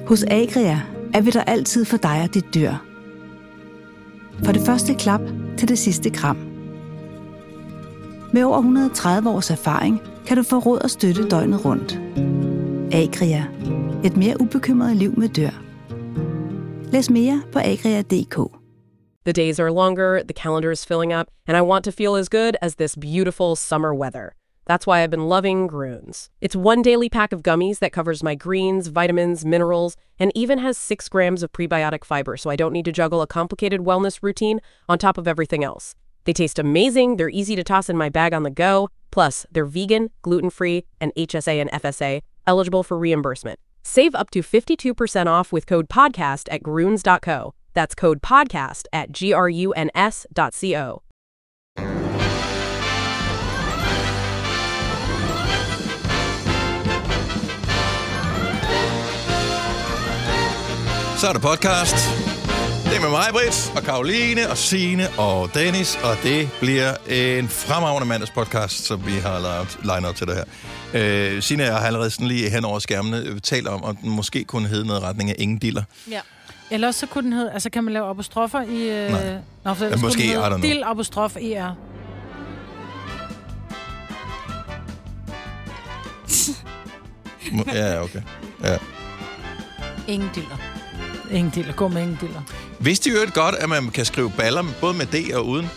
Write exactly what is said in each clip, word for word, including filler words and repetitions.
Hos Agria er vi der altid for dig og dit dyr. For det første klap til det sidste kram. Med over et hundrede og tredive års erfaring kan du få råd og støtte døgnet rundt. Agria. Et mere ubekymret liv med dyr. Læs mere på agria punktum d k. The days are longer, the calendar is filling up, and I want to feel as good as this beautiful summer weather. That's why I've been loving Groones. It's one daily pack of gummies that covers my greens, vitamins, minerals, and even has six grams of prebiotic fiber, so I don't need to juggle a complicated wellness routine on top of everything else. They taste amazing, they're easy to toss in my bag on the go, plus they're vegan, gluten-free, and H S A and F S A, eligible for reimbursement. Save up to fifty-two percent off with code PODCAST at groones dot co. That's code PODCAST at G R U N S dot co. Så er der podcast. Det er med mig, Britt, og Karoline, og Signe, og Dennis, og det bliver en fremragende mandagspodcast, som vi har lavet line op til det her. Øh, Signe og jeg har allerede sådan lige hen over skærmene talt om, om den måske kunne hedde noget retning af ingen diller. Ja. Eller også så kunne den hedde, altså kan man lave apostrofer i... Øh... Nej. Nå, for ja, måske er der Dill apostrof E R. Ja, okay. Ja. Ingen diller. Ingen diller. Gå med ingen diller. Vidste I jo godt, at man kan skrive baller både med D og uden?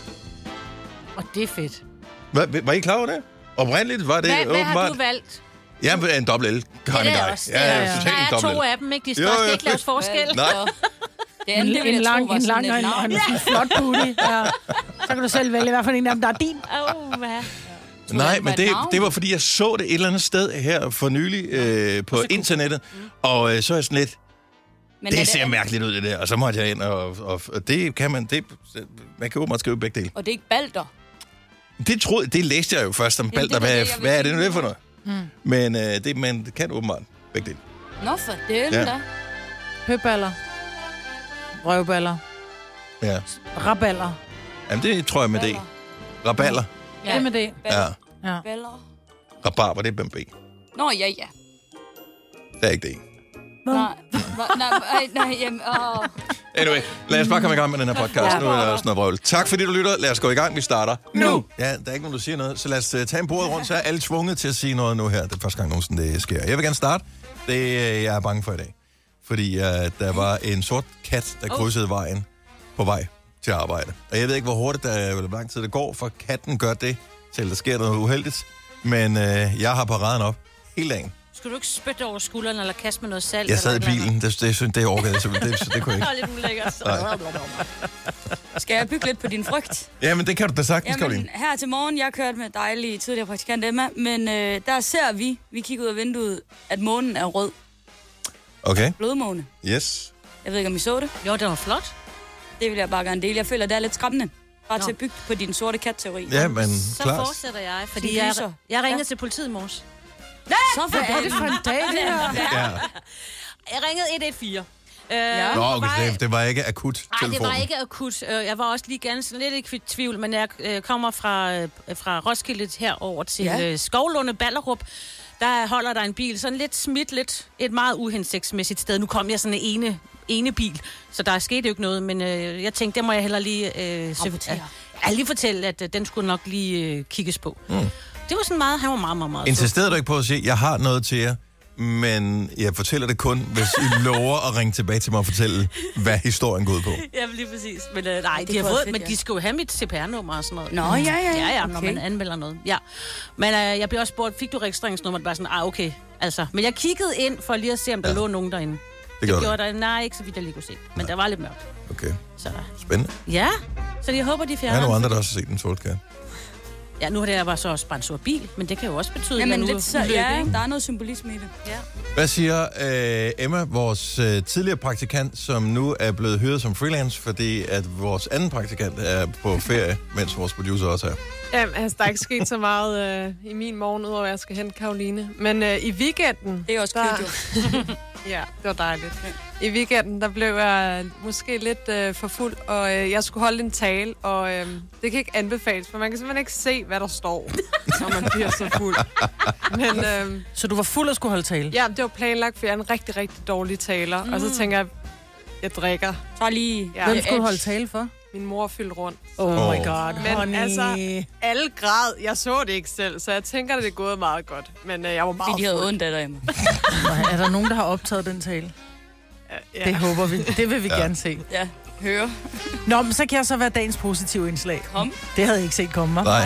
Og det er fedt. Var, var I klar over det? Oprindeligt var det hvad, åbenbart... Hvad har du valgt? Ja, en dobbelt L. Det er det også. Ja, ja, ja. Der er to af dem, ikke? De skal jo, jo. Ikke laves forskel. Nej. Det er en, en, en lang, en lang og en, og en ja. Flot booty. Ja. Så kan du selv vælge, hvad for en af dem, der er din. Oh, hvad? Nej, men det, det var, fordi jeg så det et eller andet sted her for nylig øh, på internettet, mm. og øh, så er jeg sådan lidt, men det ser det mærkeligt ud, det der, og så måtte jeg ind, og, og, og det kan man, det, man kan jo meget skrive begge dele. Og det er ikke balder? Det, troede, det læste jeg jo først om balder, hvad, det, hvad er det nu det for noget? Mm. Men, øh, det, men det kan åbenbart begge dele. Nå for delen ja. Da. Høballer. Røvballer. Ja. Raballer. Jamen det tror jeg med det. Raballer. Ja, det med det. Ja. Ja. Baller. Rabarber, det er med B. Nå, ja, ja. Det er ikke det. Nej, nej, nej, jamen, åh. Anyway, lad os bare komme i gang med den her podcast. Nu er der også noget vrøvl. Tak fordi du lytter. Lad os gå i gang. Vi starter nu. Ja, der er ikke nogen, der siger noget. Så lad os uh, tage en bordet rundt, så er alle tvunget til at sige noget nu her. Det er første gang nogensinde, det sker. Jeg vil gerne starte. Det uh, jeg er bange for i dag. Fordi uh, der var en sort kat, der krydsede vejen på vej til arbejde. Og jeg ved ikke, hvor hurtigt der er, hvor lang tid det går, for katten gør det, til der sker noget uheldigt. Men uh, jeg har paraden op hele dagen. Skulle du ikke spytte over skulderen eller kaste med noget salt? Jeg sad i bilen. Det, det, det, det orkede jeg simpelthen. Det, det kunne jeg ikke. Det var lidt ulækkert. Skal jeg bygge lidt på din frygt? Jamen, det kan du da sagtens, Karoline. Her til morgen, jeg kørte med dejlige tidligere praktikant Emma, men øh, der ser vi, vi kigger ud af vinduet, at månen er rød. Okay. Blodmåne. Yes. Jeg ved ikke, om I så det. Jo, det var flot. Det vil jeg bare gerne dele. Jeg føler, det er lidt skræmmende. Bare Nå. Til at bygge på din sorte kat-teori. Ja, men så klart. fortsætter jeg, fordi jeg, jeg ringede ja. til politiet i morges. Nej, så hvad er det for en dag, det her? Ja. Jeg ringede et et fire. Øh, ja. Nå, okay, det, det var ikke akut Nej, det var ikke akut. Jeg var også lige ganske lidt i tvivl, men jeg kommer fra, fra Roskilde herover til ja. Skovlunde, Ballerup. Der holder der en bil, sådan lidt smidt, lidt et meget uhensigtsmæssigt sted. Nu kom jeg sådan en ene, ene bil, så der skete jo ikke noget, men øh, jeg tænkte, det må jeg heller lige, øh, sø- jeg lige fortælle, at øh, den skulle nok lige øh, kigges på. Mm. Det var sådan meget, han var meget, meget, meget insisterede du ikke på at sige, jeg har noget til jer, men jeg fortæller det kun, hvis I lover at ringe tilbage til mig og fortælle, hvad historien går ud på. Ja, lige præcis. Men øh, nej, de har fået, fedt, men ja. De skal jo have mit C P R-nummer og sådan noget. Nå, ja, ja, ja. Ja, ja, okay. når man anmelder noget. Ja. Men øh, jeg blev også spurgt, fik du registreringsnummer? Det var sådan, ah, okay. Altså, men jeg kiggede ind for lige at se, om der ja. lå nogen derinde. Det, det gjorde der. Nej, ikke så vidt jeg lige kunne se. Men nej. Der var lidt mørkt. Okay. Så. Spændende. Ja, så jeg håber, de fjerner. Der er nogle andre, der også har set en sort kat. Ja, nu har det bare så også bare en sort bil, men det kan jo også betyde, ja, men at lidt så, løb, ja, ikke? Der er noget symbolisme i det. Ja. Hvad siger øh, Emma, vores øh, tidligere praktikant, som nu er blevet hyret som freelance, fordi at vores anden praktikant er på ferie, mens vores producer også er? Jamen, altså, der er ikke sket så meget øh, i min morgen, udover at jeg skal hente Karoline. Men øh, i weekenden... Det er også der... cute, Ja, det var dejligt. I weekenden, der blev jeg måske lidt øh, for fuld, og øh, jeg skulle holde en tale, og øh, det kan ikke anbefales, for man kan simpelthen ikke se, hvad der står, når man bliver så fuld. Men, øh, så du var fuld og skulle holde tale? Ja, det var planlagt, for jeg er en rigtig, rigtig dårlig taler, mm. og så tænker jeg, jeg drikker. Så lige... Ja. Hvem skulle du holde tale for? Min mor fyldte rundt. Oh my god, Men honey. altså, alle græd. Jeg så det ikke selv, så jeg tænker, at det er gået meget godt. Men øh, jeg var meget Fordi de havde fuld. ondt af dig, Emma. Er der nogen, der har optaget den tale? Ja. Det håber vi. Det vil vi Ja. gerne se. Ja, høre. Nå, men så kan jeg så være dagens positive indslag. Kom. Det havde jeg ikke set komme, hva'? Nej.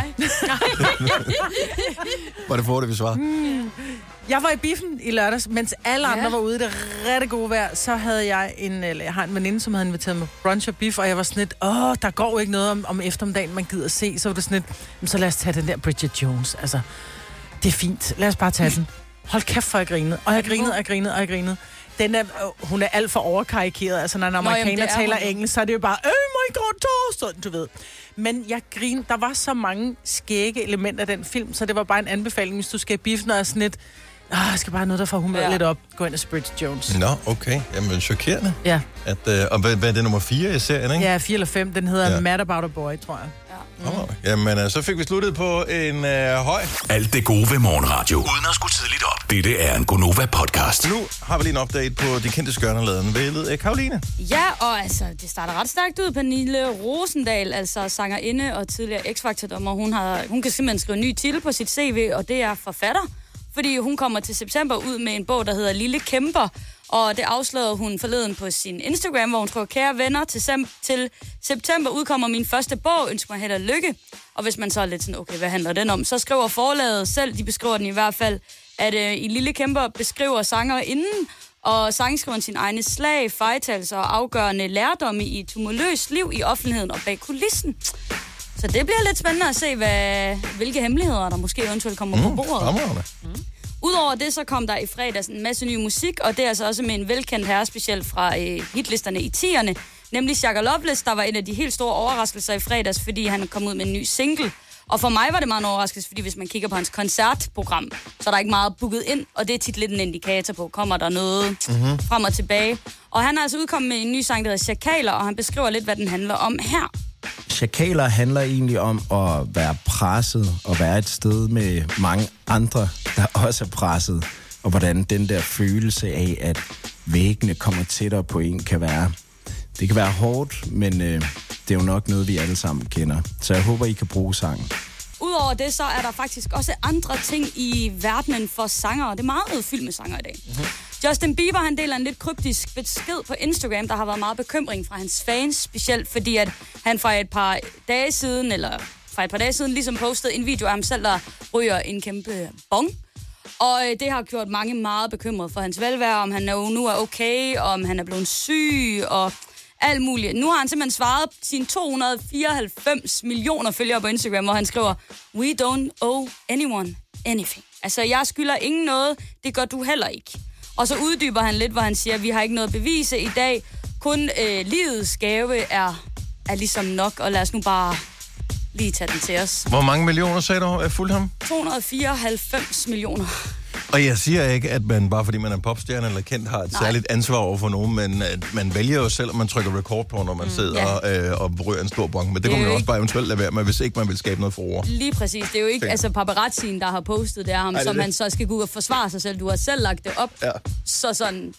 Var det for det, vi svarede? Mm. Jeg var i biffen i lørdags, mens alle andre Ja. var ude i det rigtig gode vejr, så havde jeg en, eller jeg har en veninde, som havde inviteret mig på brunch og biff, og jeg var sådan lidt, åh, der går jo ikke noget om, om eftermiddagen, man gider se, så var det sådan lidt, så lad os tage den der Bridget Jones, altså, det er fint, lad os bare tage den. Hold kæft, for jeg grinede, og jeg grinede, og jeg grinede, og jeg grinede. Den er, øh, hun er alt for overkarikeret, altså når en amerikaner taler engelsk, så er det jo bare, oh my god, Torsten, du ved. Men jeg grinede, der var så mange skægge elementer af den film, så det var bare en anbefaling, hvis du skal i biffen, og er sådan lidt, ah, jeg skal bare have noget, der får humøret ja. lidt op. Gå ind og Bridget Jones. Nå, okay. Jamen, chokerende. Ja. At, øh, og hvad, hvad er det, nummer fire i serien, ikke? Ja, fire eller fem. Den hedder Ja. ja. Mad About a Boy, tror jeg. Mm. Oh, jamen, øh, så fik vi sluttet på en øh, høj. Alt det gode ved morgenradio. Uden at skulle tidligt op. Dette er en Gonova-podcast. Nu har vi lige en update på de kendte skørnerladen. Vældet af Karoline. Ja, og altså, det starter ret stærkt ud. Pernille Rosendal, altså sangerinde og tidligere X-Factor-dommer, hun, har, hun kan simpelthen skrive en ny titel på sit C V, og det er forfatter. Fordi hun kommer til september ud med en bog, der hedder Lille Kæmper. Og det afslørede hun forleden på sin Instagram, hvor hun skriver, kære venner, til, sem- til september udkommer min første bog, ønsker mig held og lykke. Og hvis man så er lidt sådan, okay, hvad handler den om? Så skriver forlaget selv, de beskriver den i hvert fald, at øh, i Lille Kæmper beskriver sanger inden, og sangskriveren sin egne slag, fejltagelser og afgørende lærdomme i et tumuløst liv i offentligheden og bag kulissen. Så det bliver lidt spændende at se, hvad, hvilke hemmeligheder der måske eventuelt kommer mm, på bordet. Mm. Udover det, så kom der i fredags en masse ny musik, og det er altså også med en velkendt herre, specielt fra øh, hitlisterne i tierne, nemlig Shaka Loveless, der var en af de helt store overraskelser i fredags, fordi han kom ud med en ny single. Og for mig var det meget en overraskelse, fordi hvis man kigger på hans koncertprogram, så er der ikke meget booket ind, og det er tit lidt en indikator på, kommer der noget mm-hmm. frem og tilbage. Og han er altså udkommet med en ny sang, der hedder Chakaler, og han beskriver lidt, hvad den handler om her. Chakaler handler egentlig om at være presset og være et sted med mange andre, der også er presset. Og hvordan den der følelse af, at væggene kommer tættere på en, kan være. Det kan være hårdt, men øh, det er jo nok noget, vi alle sammen kender. Så jeg håber, I kan bruge sangen. Udover det, så er der faktisk også andre ting i verdenen for sanger. Det er meget fyldt med sanger i dag. Mm-hmm. Justin Bieber, han deler en lidt kryptisk besked på Instagram. Der har været meget bekymring fra hans fans, specielt fordi at han fra et par dage siden, eller fra et par dage siden, ligesom postede en video af ham selv, der ryger en kæmpe bong. Og det har gjort mange meget bekymret for hans velvære, om han nu er okay, om han er blevet syg, og alt muligt. Nu har han simpelthen svaret sine to hundrede fireoghalvfems millioner følgere på Instagram, hvor han skriver, we don't owe anyone anything. Altså, jeg skylder ingen noget, det gør du heller ikke. Og så uddyber han lidt, hvor han siger, vi har ikke noget bevise i dag, kun øh, livets gave er, er ligesom nok, og lad os nu bare lige tage den til os. Hvor mange millioner, sagde du, er fuldt ham? to hundrede fireoghalvfems millioner. Og jeg siger ikke, at man bare fordi man er popstjerne eller kendt, har et Nej. særligt ansvar over for nogen, men at man vælger jo selv, om man trykker record på, når man mm, sidder ja. og, øh, og ryger en stor bong. Men det, det kunne man jo også bare eventuelt lade være med, hvis ikke man vil skabe noget for ord. Lige præcis. Det er jo ikke altså paparazzien, der har postet det af ham, Ej, det som det. han så skal gå ud og forsvare sig selv. Du har selv lagt det op. Ja. Så sådan...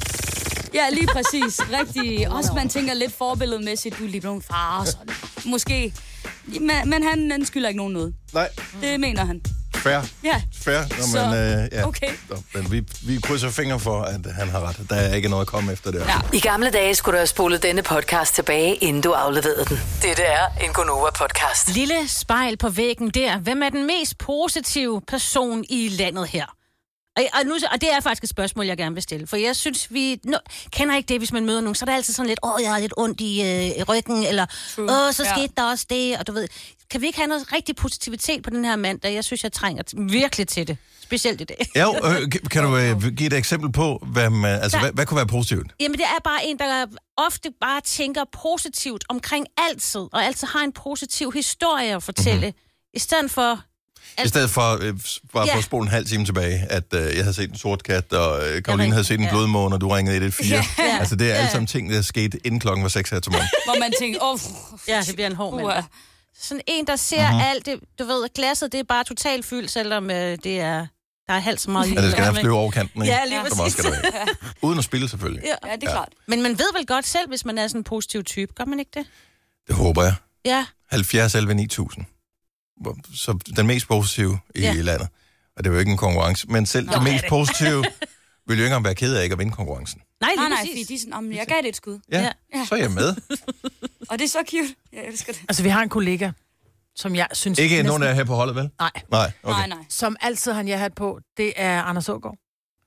Ja, lige præcis. Rigtig. Også man tænker lidt forbilledmæssigt, du er lige blevet far og sådan. Måske. Men, men han, han skylder ikke nogen noget. Nej. Det mener han. Fair. Ja. Fair. Nå, så, men, øh, ja. okay. Nå, men vi, vi krydser fingre for, at han har ret. Der er ikke noget at komme efter det. Ja. I gamle dage skulle du have spolet denne podcast tilbage, inden du afleverede den. Dette er en Gonova-podcast. Lille spejl på væggen der. Hvem er den mest positive person i landet her? Og, og, nu, og det er faktisk et spørgsmål, jeg gerne vil stille. For jeg synes, vi no, kender ikke det, hvis man møder nogen. Så er det altid sådan lidt, åh, jeg har lidt ondt i øh, ryggen, eller åh, så skete ja. der også det. Og du ved, kan vi ikke have noget rigtig positivitet på den her mandag? Jeg synes, jeg trænger virkelig til det. Specielt i dag. Ja, øh, kan du øh, give et eksempel på, hvad, man, altså, hvad, hvad kunne være positivt? Jamen, det er bare en, der ofte bare tænker positivt omkring altid, og altid har en positiv historie at fortælle. Mm-hmm. I stedet for... I stedet for øh, bare Ja. for at spole en halv time tilbage, at øh, jeg havde set en sort kat, og øh, Karoline ring- havde set en ja. blodmåne, og du ringede et et fire. Ja. Altså, det er Ja. alle sammen ting, der er sket inden klokken var seks her til morgen. Hvor man tænker, åh, oh, Ja, det bliver en hård mand. uh, Sådan en, der ser Mhm. uh-huh. alt det, du ved, glasset, det er bare totalt fyldt, selvom øh, det er, der er halvt så meget i. Ja, det skal nærmest flyve over kanten, ikke? Ja, lige Som også præcis. skal der være. Uden at spille, selvfølgelig. Ja. ja, det er klart. Men man ved vel godt selv, hvis man er sådan en positiv type, gør man ikke det? Det håber jeg. Ja. halvfjerds elleve ni tusind. Hvor- Så den mest positive i Ja. landet. Og det var jo ikke en konkurrence. Men selv den mest positive ville jo ikke engang være ked af ikke at vinde konkurrencen. Nej, lige Nej, nej, præcis. fordi de er sådan, "Om, jeg gav det et skud. Ja, Ja. så er jeg med. Og det er så cute. Jeg elsker det. Altså, vi har en kollega, som jeg synes... Ikke næsten- nogen af jer her på holdet, vel? Nej. Nej, okay. Nej, nej. Som altid har jeg hat på, det er Anders Ågaard.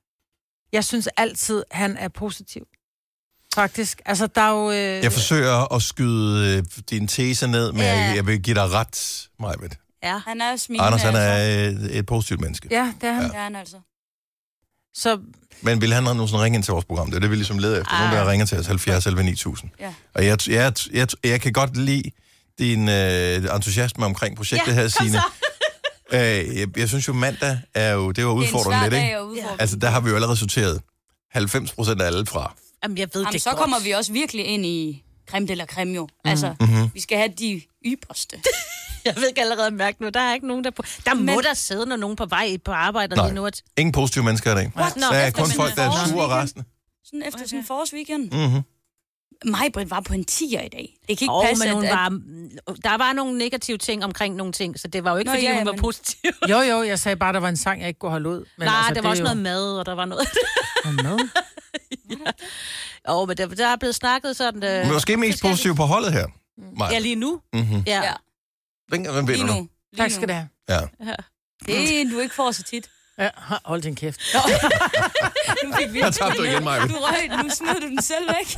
Jeg synes altid, han er positiv. Faktisk. Altså, der er jo... Øh... Jeg forsøger at skyde øh, din tese ned, men Ja. jeg, jeg vil give dig ret, Majbet. Ja. Han er smilende. Anders, han altså. er et, et positivt menneske. Ja, det er han. Det er han altså. Så Men vil han nogensinde ringe ind til vores program? Det er det, vi ligesom leder efter. Nogen, der ringer til os halvfjerds elleve ni tusind. Ja. Og jeg, jeg, jeg, jeg kan godt lide din øh, entusiasme omkring projektet Ja, her, kom Signe. så. Øh, jeg, jeg synes jo, mandag er jo, det var Det er en udfordrende svær lidt, dag ikke? at udfordre. Altså, der har vi jo allerede sorteret halvfems procent af alle fra. Jamen, jeg ved Jamen, det så godt. kommer vi også virkelig ind i creme de la creme jo. Mhm. Altså, Mm-hmm. vi skal have de ypperste. Jeg ved ikke allerede mærke nu, der er ikke nogen, der... På... Der må Men- der sidde, når nogen på vej på arbejde Nej. lige nu. At... Ingen positive mennesker i dag. What? Der er Efter kun sådan folk, en der er sure og forårsweekend. resten. Sådan efter Okay. sådan en forårsweekend. Mm-hmm. Majbrit var på en tier i dag. Det kan ikke Oh, passe, men hun at, var, der var nogle negative ting omkring nogle ting, så det var jo ikke, Nå, fordi ja, hun var men- positiv. jo, jo, jeg sagde bare, der var en sang, jeg ikke kunne holde ud. Men Nej, altså, der var det også er jo... noget mad, og der var noget... Noget? Åh, oh, men der, der er blevet snakket sådan... Øh, Men måske mest forskelligt. positiv på holdet her. Maja. Ja, lige nu. Mm-hmm. Ja. Ja. Hvem, hvem lige vinder nu. du? Lige Tak skal nu. du have. Ja. Det er en, du ikke får så tit. Ja, hold din kæft. Nu fik vi Der tabte du igen, Maja. Du røg, nu smider du den selv væk.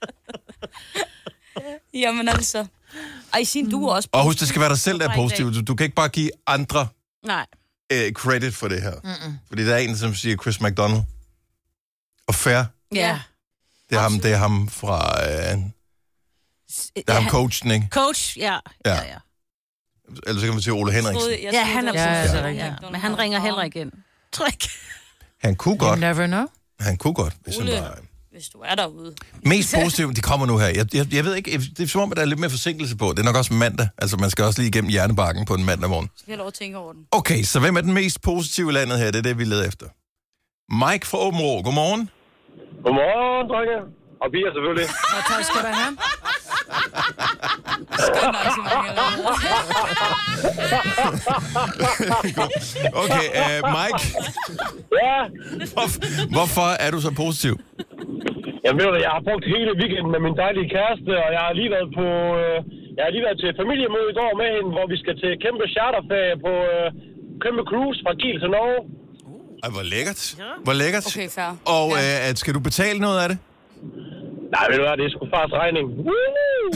Jamen altså. Ej, Signe, du er også Og husk, det skal være dig selv, der er Rigtig. positiv. Du, du kan ikke bare give andre Nej. øh, credit for det her. Mm-mm. Fordi der er en, som siger Chris McDonald. Og fair, Ja. det er ham, det er ham fra... Øh, det er ham coachen, ikke? Coach, ja. Ja. Ja, ja. Ellers så kan man sige Ole Henriksen. Troede- jeg Ja, troede, han er det var- Ja, positiv. det er Ja, rigtigt. men han ringer heller ikke ind. Tror ikke. Han kunne You godt. never know. Han kunne godt, hvis han Ole. var... Hvis du er derude. Mest positiv, de kommer nu her. Jeg, jeg, jeg ved ikke, det er som om, at der er lidt mere forsinkelse på. Det er nok også mandag. Altså, man skal også lige igennem hjernebakken på en mandag morgen. Så skal jeg lov at tænke over den. Okay, så hvem er den mest positive i landet her? Det er det, vi leder efter. Mike fra Åben Rå. Godmorgen. Godmorgen, drenge. Og piger selvfølgelig. Og tak skal du have. Skønt arrangement, eller hvad? Okay, uh, Mike. Ja. Hvor, hvorfor er du så positiv? Jamen ved du, jeg har brugt hele weekenden med min dejlige kæreste, og jeg har lige været på... Øh, jeg har lige været til familiemøde i går med hende, hvor vi skal til kæmpe charterferie på øh, kæmpe cruise fra Kiel til Norge. Ej, hvor lækkert. Hvor lækkert. Okay, fair. Og øh, skal du betale noget af det? Nej, ved du hvad, det er sgu fars regning. Woo!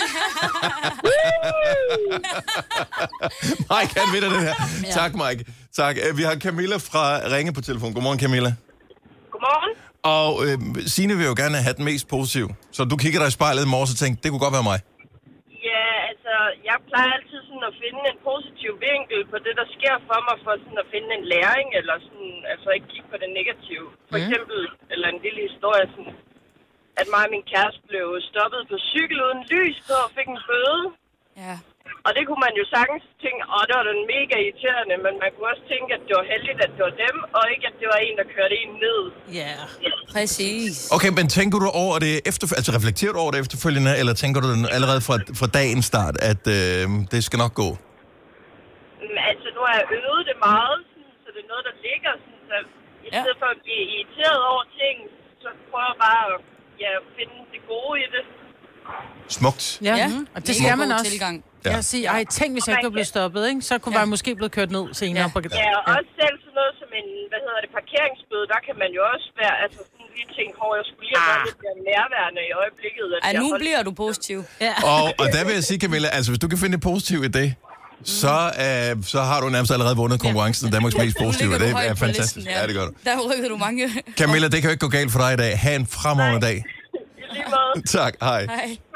Mike, han vinder det her. Ja. Tak, Mike. Tak. Øh, Vi har Camilla fra Ringe på telefon. Godmorgen, Camilla. Godmorgen. Og øh, Signe vil jo gerne have den mest positiv. Så du kigger dig i spejlet i morges og tænker, det kunne godt være mig. Ja, altså, jeg plejer altid sådan at finde en positiv vinkel på det, der sker for mig, for sådan at finde en læring, eller sådan, altså ikke kigge på det negative. For Mm. eksempel, eller en lille historie, sådan, at mig og min kæreste blev stoppet på cykel uden lys på og fik en bøde. Ja. Og det kunne man jo sagtens tænke, åh, det var den mega irriterende, men man kunne også tænke, at det var heldigt, at det var dem, og ikke, at det var en, der kørte en ned. Ja. Præcis. Okay, men tænker du over det efterfølgende, altså reflekterer du over det efterfølgende, eller tænker du den allerede fra, fra dagens start, at øh, det skal nok gå? Men altså, nu har jeg øvet det meget, sådan, så det er noget, der ligger. Sådan, så i Ja. stedet for at blive irriteret over ting, så prøver jeg bare at ja, finde det gode i det. Smukt. Ja, Ja. mm. og det Mega skal man god også. tilgang. Ja. Jeg siger, ej, tænk, hvis jeg ikke var blevet stoppet, ikke? Så kunne Ja. jeg måske blevet kørt ned senere. Ja. På... Ja, og også selv sådan noget som en, hvad hedder det, parkeringsbøde, der kan man jo også være, altså sådan lige tænke, hvor jeg skulle lige have været lidt mere nærværende i øjeblikket. At Ej, jeg nu holdt- bliver du positiv. Ja. Og, og der vil jeg sige, Camilla, altså hvis du kan finde det positive i det, så, øh, så har du nærmest allerede vundet konkurrencen af Danmarks mest Nu positive. ligger Det du højt er på fantastisk. listen, Ja, det gør du. Der rykkede du mange. Camilla, det kan jo ikke gå galt for dig i dag. Ha' en fremragende dag. I lige måde. Tak, hej. Hej.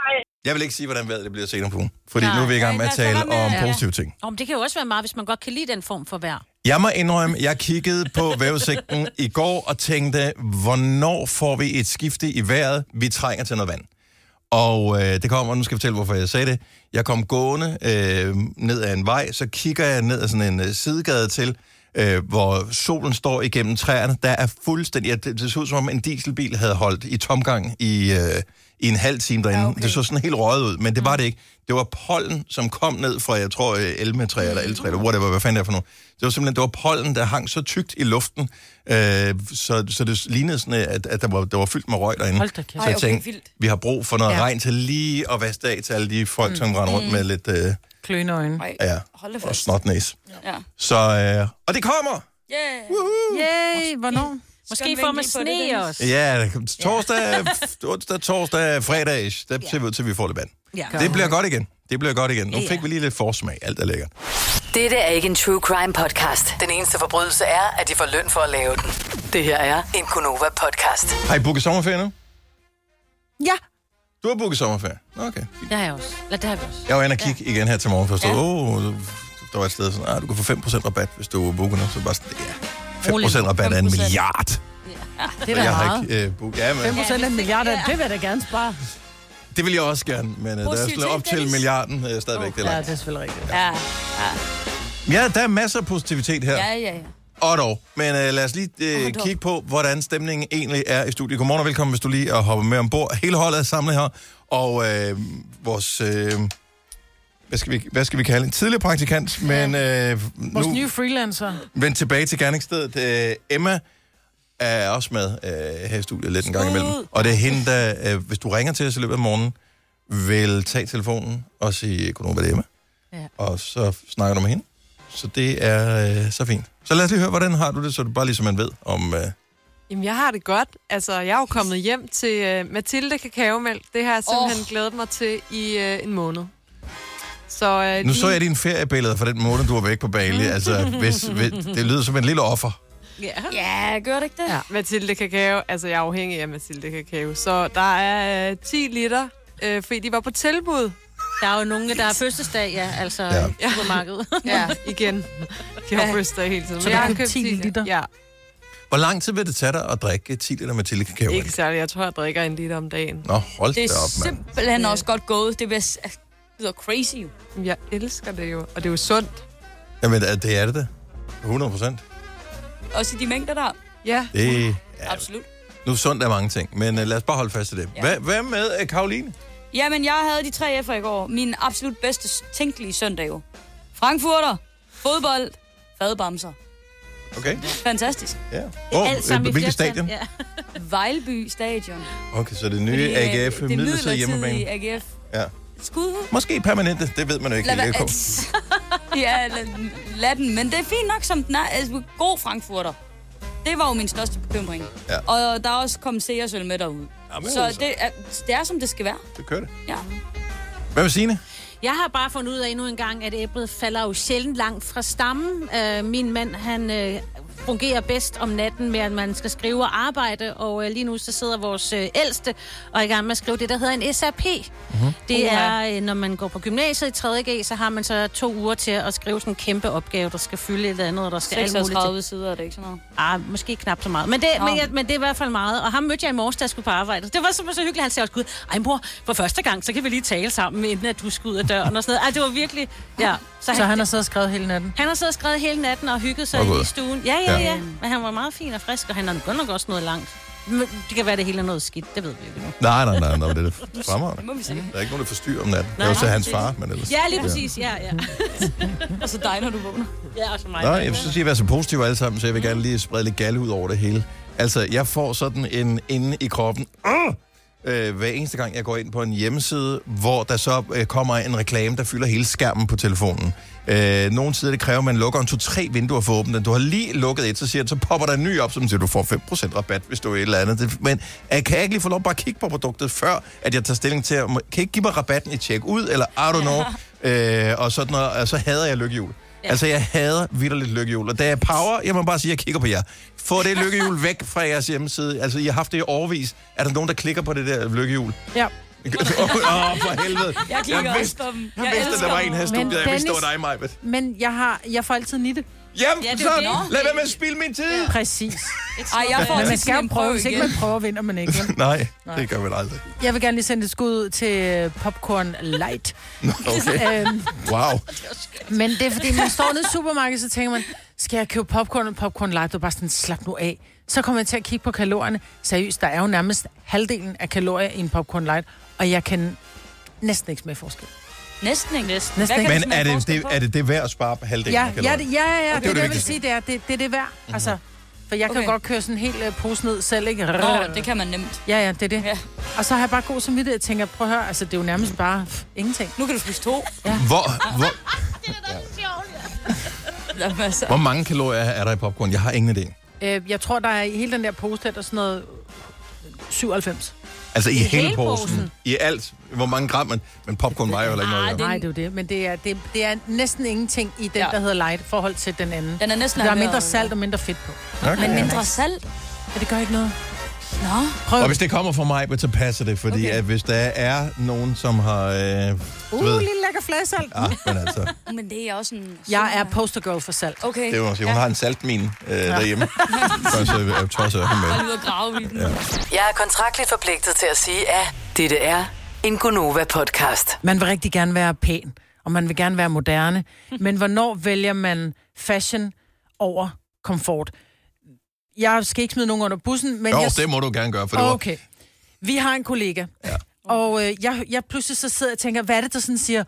Jeg vil ikke sige, hvordan vejret det bliver senere på ugen. Fordi Nej. nu er vi i gang med at Nej, tale med, om ja. positive ting. Om det kan jo også være meget, hvis man godt kan lide den form for vejr. Jeg må indrømme, jeg kiggede på vejrudsigten i går og tænkte, hvornår får vi et skifte i vejret? Vi trænger til noget vand. Og øh, det kommer, nu skal jeg fortælle, hvorfor jeg sagde det. Jeg kom gående øh, ned ad en vej, så kigger jeg ned ad sådan en øh, sidegade til, øh, hvor solen står igennem træerne. Der er fuldstændig, ja, det, det så ud som om en dieselbil havde holdt i tomgang i, øh, i en halv time derinde. Ja, okay. Det så sådan helt røget ud, men det var det ikke. Det var pollen, som kom ned fra, jeg tror, elmetræ eller eltræ, eller whatever, hvad fanden det er for noget. Det var simpelthen, det var pollen, der hang så tykt i luften, øh, så, så det lignede sådan, at, at der, var, der var fyldt med røg derinde. Så jeg Ej, tænkte, okay, vi har brug for noget Ja. ja. regn til lige at vaske af til alle de folk, mm. som render rundt med lidt øh, Kløende øjne. ja, Hold da og fast. snotnæs. Ja. Så, øh, og det kommer! Yeah. Woohoo! Yay, hvornår? Måske får man sne også. Ja, torsdag, onsdag, torsdag, fredag, der ser vi ud til, at vi får lidt vand. Ja. Det bliver godt igen. Det bliver godt igen. Nu fik vi lige lidt forsmag. Alt er lækkert. Dette er ikke en true crime podcast. Den eneste forbrydelse er, at de får løn for at lave den. Det her er en Gonova podcast. Har I booket sommerferie nu? Ja. Du har booket sommerferie? Okay. Det har jeg også. Eller det har vi også. Jeg var inde og kigge igen her til morgen, for at stå, åh, oh, der var et sted sådan, ah, du kan få fem procent rabat, hvis du booker nu. Så bare sådan, ja, fem procent rabat er en milliard. Ja, det er da jeg har meget. ikke øh, booket. Ja, men, fem procent af en milliard, det vil jeg da gerne spare. det vil jeg også gerne, men øh, der er slet op til milliarden øh, stadigvæk. Oh, det er ja, langt. det er selvfølgelig rigtigt. Ja, ja. Ja, der er masser af positivitet her. Ja, ja, ja. Og dog. Men øh, lad os lige øh, kigge på, hvordan stemningen egentlig er i studiet. Godmorgen og velkommen, hvis du lige er hoppet med ombord. Hele holdet er samlet her. Og øh, vores... Øh, hvad, skal vi, hvad skal vi kalde en tidligere praktikant, men øh, Vores nu nye freelancer. vend tilbage til gerningsstedet. Øh, Emma er også med øh, her i studiet lidt en gang imellem. Og det er hende, der, øh, hvis du ringer til os i løbet af morgenen, vil tage telefonen og sige, godmorgen, hvad det er Emma. Ja. Og så snakker du med hende. Så det er øh, så fint. Så lad os lige høre, hvordan har du det, så du bare ligesom man ved om... Øh... Jamen, jeg har det godt. Altså, jeg er jo kommet hjem til uh, Mathilde Kakaomælk. Det har jeg simpelthen oh. glædet mig til i uh, en måned. Så, uh, Nu de... så jeg dine feriebilleder fra den måned, du var væk på Bali. Altså, hvis, hvis, det lyder som en lille offer. Ja, ja gør det ikke det? Ja. Mathilde Kakao, altså jeg er afhængig af Mathilde Kakao. Så der er uh, ti liter, uh, fordi de var på tilbud. Der er jo nogle, der har fødselsdag, ja, altså Ja. ja. supermarkedet. Ja, igen. De har fødselsdag hele tiden. Så Men der jeg er har købt ti liter? Ja, Hvor lang tid vil det tage dig at drikke ti liter Mathilde Kakao? ikke særlig. Jeg tror, jeg drikker en liter om dagen. Nå, hold Det da er op, mand. simpelthen også godt gået. Det bliver s- det lyder crazy jo. Jeg elsker det jo, og det er jo sundt. Jamen, det er det da. hundrede procent. Også i de mængder der. Ja. Det ja, Absolut. nu sundt er mange ting, men uh, lad os bare holde fast i det. Ja. Hvad, hvad med uh, Karoline? Jamen, jeg havde de tre F'er i går. Min absolut bedste tænkelige søndag jo. Frankfurter, fodbold, fadbamser. Okay. Fantastisk. Ja. Oh, alt sammen i hvilket flertal. stadion? Ja. Vejlby Stadion. Okay, så det nye Fordi, A øh, G F det midlertidige hjemmebane. midlertidige A G F. Ja. Skud. Måske permanente, det ved man jo ikke Lad, helt. være- K. ja, lad, lad den. Men det er fint nok, som den er. Altså, god Frankfurter. Det var jo min største bekymring. Ja. Og der er også kommet seersøl med derud. Jamen, Så altså. det er, det er, som det skal være. Det kører det. Ja. Hvad med Signe? Jeg har bare fundet ud af endnu en gang, at æblet falder jo sjældent langt fra stammen. Uh, min mand, han uh, fungerer bedst om natten med, at man skal skrive og arbejde, og uh, lige nu så sidder vores uh, ældste og er i gang med at skrive det, der hedder en S R P. Mm-hmm. Det er, uh, når man går på gymnasiet i tredje G, så har man så to uger til at skrive sådan en kæmpe opgave, der skal fylde et eller andet, og der skal alt muligt til. seksogtredive sider, er det ikke sådan noget? Ah, måske knap så meget. Men det, men, jeg, men det er i hvert fald meget. Og ham mødte jeg i morges, da jeg skulle på arbejde. Det var simpelthen så hyggeligt. Han sagde også, gud, ej mor, for første gang, så kan vi lige tale sammen, inden at du skal ud af døren og sådan noget. Ej, det var virkelig... Ja. Så, så han har siddet og skrevet hele natten? Han har siddet og skrevet hele natten og hygget sig Og i stuen. Ja, ja, Ja. ja. Men han var meget fin og frisk, og han har godt nok også noget langt. Men det kan være, det hele er noget skidt. Det ved vi jo ikke nu. Nej, nej, nej, nej, det er det fremragende. Det må vi se. Der er ikke nogen, der forstyrrer om natten. Det Nej, er jo så nej, hans præcis. far, men ellers... Ja, lige præcis. Ja, ja. Og så dig, når du vågner. Ja, også mig. Nå, jeg synes, I er så positive alle sammen, så jeg vil gerne lige sprede lidt galle ud over det hele. Altså, jeg får sådan en inde i kroppen... Uh! Øh, hver eneste gang, jeg går ind på en hjemmeside, hvor der så øh, kommer en reklame, der fylder hele skærmen på telefonen. Øh, nogle sider, det kræver, at man lukker en to-tre vinduer for at åbne den. Du har lige lukket et, så siger den, så popper der en ny op, som siger, du får fem procent rabat, hvis du er et eller andet. Det, men jeg kan jeg ikke lige få lov bare at kigge på produktet, før at jeg tager stilling til, at kan I ikke give mig rabatten i check ud, eller I don't know, øh, og sådan noget, og så hader jeg lykkehjul. Ja. Altså, jeg hader vitterligt lykkehjul. Og da jeg power, jeg må bare sige, at jeg kigger på jer. Få det lykkehjul væk fra jeres hjemmeside. Altså, I har haft det i årevis. Er der nogen, der klikker på det der lykkehjul? Ja. Åh, oh, for helvede. Jeg klikker jeg også vidste, på dem. Jeg, Jeg vidste, at der var en her i studiet. Jeg vidste, det var dig, Majbet. Men jeg, har, jeg får altid nitte. Jamen, Ja, det er så jo det. lad være med at spilde min tid. Ja. Præcis. Ej, jeg får Men man til skal jo en prøve. prøve Hvis ikke igen. man prøver, vinder man ikke. Nej, det gør vi aldrig. Jeg vil gerne lige sende et skud til Popcorn Light. Okay. Øhm, Wow. men det er fordi, man står nede i supermarkedet, så tænker man, skal jeg købe popcorn og Popcorn Light? Du er bare sådan, slap nu af. Så kommer jeg til at kigge på kalorierne. Seriøst, der er jo nærmest halvdelen af kalorier i en Popcorn Light, og jeg kan næsten ikke smage forskel. Næsten ikke. Næsten Hvad ikke. kan du Men smage er det, forskel det, på? er det det værd at spare på halvdelen Ja, af ja, kalorier? det, ja, ja, ja. Og Det, det, det, jeg vil vigtigste. sige, det er, det, det er det værd. Mm-hmm. Altså, for jeg kan Okay. godt køre sådan en hel uh, pose ned selv, ikke? Nå, det kan man nemt. Ja, ja, det er det. Ja. Og så har jeg bare god samvittighed og tænker, prøv at høre, altså det er jo nærmest bare pff, ingenting. Nu kan du spise to. Ja. Hvor, hvor, Jamen, altså. hvor mange kalorier er der i popcorn? Jeg har ingen idé. Øh, jeg tror, der er i hele den der pose, der er sådan noget syvoghalvfems. Altså i, I hele hele posen. posen? I alt. Hvor mange gram? Men, men popcorn vejer jo heller ikke noget. Nej, det er jo det. Men det er, det, det er næsten ingenting i den, Ja. der hedder light, i forhold til den anden. Den er næsten Der er mindre halveret. salt og mindre fedt på. Okay. Men mindre salt? Ja, det gør ikke noget. Nå. Prøv. Og hvis det kommer fra mig, så passer det, fordi Okay. at hvis der er nogen, som har... Øh, du Uh, ved, lille lækker fladesalt. ja, men altså, Men det er også en... Jeg er poster girl for salt. Okay. det er jo, hun har en saltmine øh, derhjemme. Så, så jeg tosser jeg med. Og lige ud og grave i den. Ja. Jeg er kontraktligt forpligtet til at sige, at dette er en Gonova-podcast. Man vil rigtig gerne være pæn, og man vil gerne være moderne. Men hvornår vælger man fashion over komfort? Jeg skal ikke smide nogen under bussen, men Jo, jeg... det må du gerne gøre, for det var... Okay. Vi har en kollega, ja. og øh, jeg, jeg pludselig så sidder og tænker, hvad er det, der sådan siger...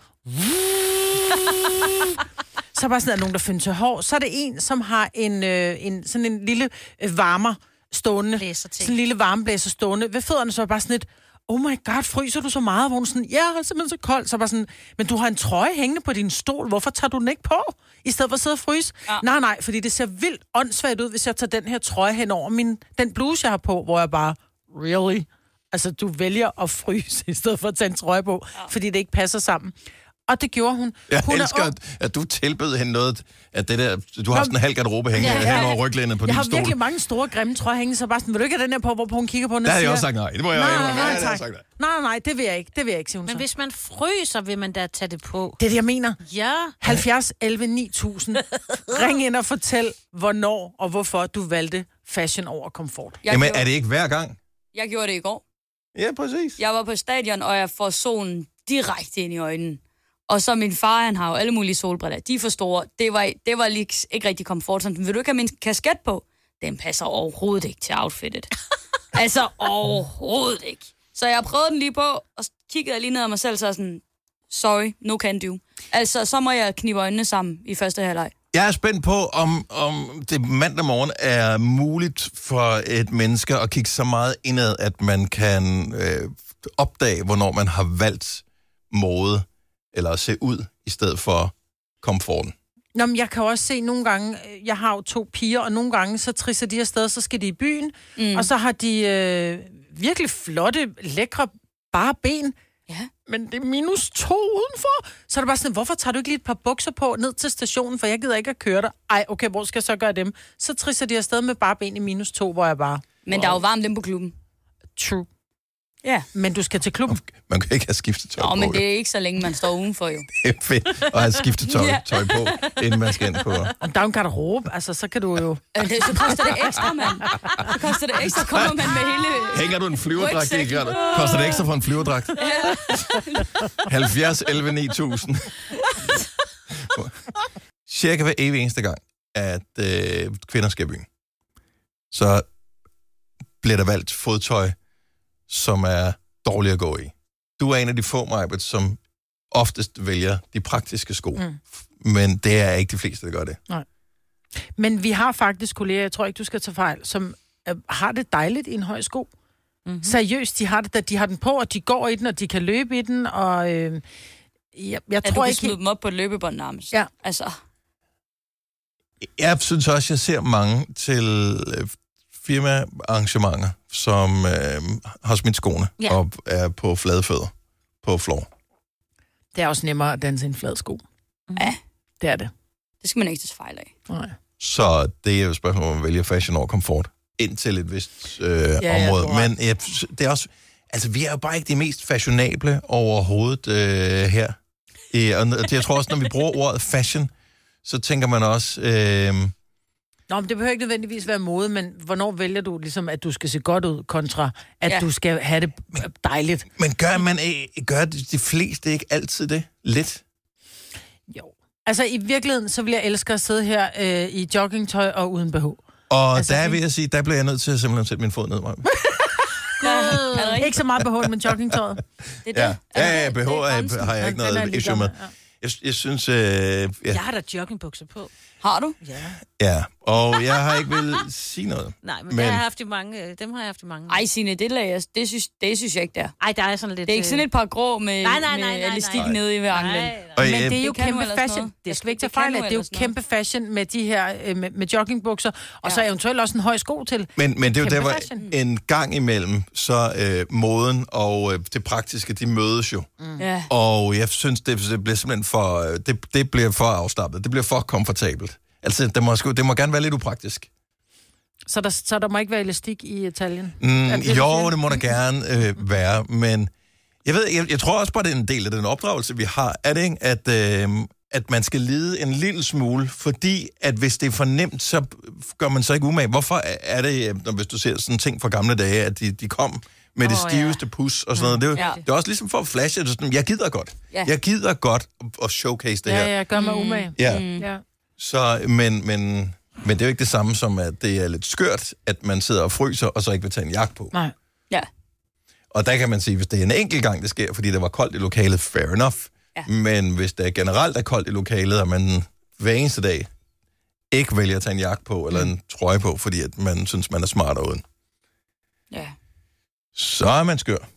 Så er bare sådan, at nogen, der finder til hår. Så er det en, som har en, øh, en sådan en lille øh, varmer stående. Blæserting. Sådan en lille varmeblæser stående. Ved fødderne så er bare sådan et, oh my god, fryser du så meget? Hvor hun sådan, ja, det er simpelthen så koldt. Så bare sådan, men du har en trøje hængende på din stol. Hvorfor tager du den ikke på? I stedet for at sidde og fryse. Ja. Nej, nej, fordi det ser vildt åndssvagt ud, hvis jeg tager den her trøje hen over min, den bluse, jeg har på, hvor jeg bare, really? Altså, du vælger at fryse, i stedet for at tage en trøje på, ja. Fordi det ikke passer sammen. Og det gjorde hun. Jeg hun elsker, er at, at du tilbød hende noget, at det der, du har sådan en halv garderobe hængende Ja, ja, ja, ja, ja. hen over ryglænet på jeg din har stol. virkelig mange store, grimme trøjer hængende, så bare sådan, vil du ikke have den her på, hvor hun kigger på den Der og har jeg siger... også sagt nej. Det må jeg Nej, jo nej, ikke. nej, Ja, det har jeg tak. sagt Nej, nej, nej, det vil jeg ikke. Det vil jeg ikke, siger hun Men så. hvis man fryser, vil man da tage det på. Det er det, jeg mener. Ja. halvfjerds elleve ni tusind. Ring ind og fortæl, hvornår og hvorfor du valgte fashion over komfort. Jeg, Jamen, gjorde, er det ikke hver gang? jeg gjorde det i går. Ja, præcis. Jeg var på stadion, og jeg får solen direkte ind i øjnene. Og så min far, han har jo alle mulige solbriller. De er for store. Det var, det var lige ikke rigtig komfort. Sådan, vil du ikke have min kasket på? Den passer overhovedet ikke til outfittet. altså overhovedet ikke. Så jeg prøvede den lige på, og kiggede jeg lige ned af mig selv, så sådan, sorry, no can do. Altså, så må jeg knibe øjnene sammen i første halvleg. Jeg er spændt på, om, om det mandag morgen er muligt for et menneske at kigge så meget indad, at man kan øh, opdage, hvornår man har valgt mode, eller at se ud, i stedet for komforten. Nå, men jeg kan også se nogle gange, jeg har jo to piger, og nogle gange så trisser de afsted, så skal de i byen, mm. og så har de øh, virkelig flotte, lækre, bare ben. Ja. Men det er minus to udenfor. Så er det bare sådan, hvorfor tager du ikke lige et par bukser på ned til stationen, for jeg gider ikke at køre dig. Ej, okay, hvor skal jeg så gøre dem? Så trisser de afsted med bare ben i minus to, hvor jeg bare... Men wow. Der er jo varmt inde på klubben. True. Ja. Men du skal til klubben. Man kan ikke have skiftetøj Nå, på. men det er ikke så længe, man står udenfor jo. Det er fedt at have skiftetøj Ja. tøj på, inden man skal ind på. Om der er en garderobe, altså så kan du jo... Øh, det, så koster det ekstra, mand. Så koster det ekstra, kommer man med hele... Hænger du en flyverdragt i? Rygsæk. Koster det ekstra for en flyverdragt? halvfjerds elleve ni tusind. Cirka hver evig eneste gang, at øh, kvinder skal i byen, så bliver der valgt fodtøj, som er dårligt at gå i. Du er en af de få, Majbet, som oftest vælger de praktiske sko. Mm. Men det er ikke de fleste, der gør det. Nej. Men vi har faktisk kolleger, jeg tror ikke, du skal tage fejl, som øh, har det dejligt i en høj sko. Mm-hmm. Seriøst, de har det, da de har den på, og de går i den, og de kan løbe i den, og øh, jeg, jeg Ja, tror du kan ikke... smide dem op på et løbebånd nærmest. Ja. Altså, Jeg synes også, jeg ser mange til øh, firmaarrangementer, som øh, har smidt skoene Ja. og er på flade fødder på floor. Det er også nemmere at danse i en flad sko. ja, Det er det. det skal man ikke tage fejl af. Nej. Så det er jo et spørgsmål, om man vælger fashion over komfort. Indtil et vist øh, ja, område. du har Men jeg, det er også... Altså, vi er jo bare ikke de mest fashionable overhovedet øh, her. I, og jeg tror også, når vi bruger ordet fashion, så tænker man også... Øh, Nå, men det behøver ikke nødvendigvis være mode, men hvornår vælger du ligesom, at du skal se godt ud, kontra at ja. du skal have det dejligt? Men gør man gør de fleste ikke altid det lidt? Jo. Altså, i virkeligheden, så vil jeg elske at sidde her øh, i joggingtøj og uden B H. Og altså, der vil jeg sige, der bliver jeg nødt til at simpelthen sætte min fod ned. God. Ikke så meget B H, men joggingtøjet. Det er det. Ja, ja, ja B H er, har jeg ikke noget issue med. Jeg, jeg synes... Øh, ja. Jeg har da joggingbukser på. Har du? Ja. Ja, og jeg har ikke vil sige noget. Nej, men, men... Det har jeg haft i mange, dem har jeg haft i mange. Ej, Signe, det, jeg, det, synes, det synes jeg ikke, der. Ej, der er sådan lidt... Det er ikke sådan et par grå med, nej, nej, nej, med elastik nej, nej. nede i anklen. Men det er jo det kæmpe fashion. Det skal vi ikke tage fejl af. Det er jo kæmpe fashion med de her med, med joggingbukser, og ja. så eventuelt også en høj sko til. Men, men det er jo der, hvor en gang imellem, så øh, moden og øh, det praktiske, de mødes jo. Mm. Ja. Og jeg synes, det, det bliver simpelthen for... Det, det bliver for afslappet. Det bliver for komfortabelt. Altså, det må, det må gerne være lidt upraktisk. Så der, så der må ikke være elastik i Italien? Mm, det, jo, det må der gerne øh, være, men jeg ved, jeg, jeg tror også bare, det er en del af den opdragelse, vi har, er det ikke, at, øh, at man skal lide en lille smule, fordi at hvis det er for nemt, så gør man så ikke umage. Hvorfor er det, når, hvis du ser sådan ting fra gamle dage, at de, de kom med oh, det stiveste ja. pus og sådan noget. Det er, ja. det er også ligesom for at flashe, det sådan, jeg gider godt. Ja. Jeg gider godt at showcase det ja, her. Ja, gør mig umage. Ja. Mm. ja. Så, men, men, men det er jo ikke det samme som, at det er lidt skørt, at man sidder og fryser, og så ikke vil tage en jakke på. Nej. Ja. Og der kan man sige, hvis det er en enkelt gang, det sker, fordi det var koldt i lokalet, fair enough. Ja. Men hvis det generelt er koldt i lokalet, og man hver eneste dag ikke vælger at tage en jakke på, eller en trøje på, fordi at man synes, man er smart uden. Ja. Så er man skør.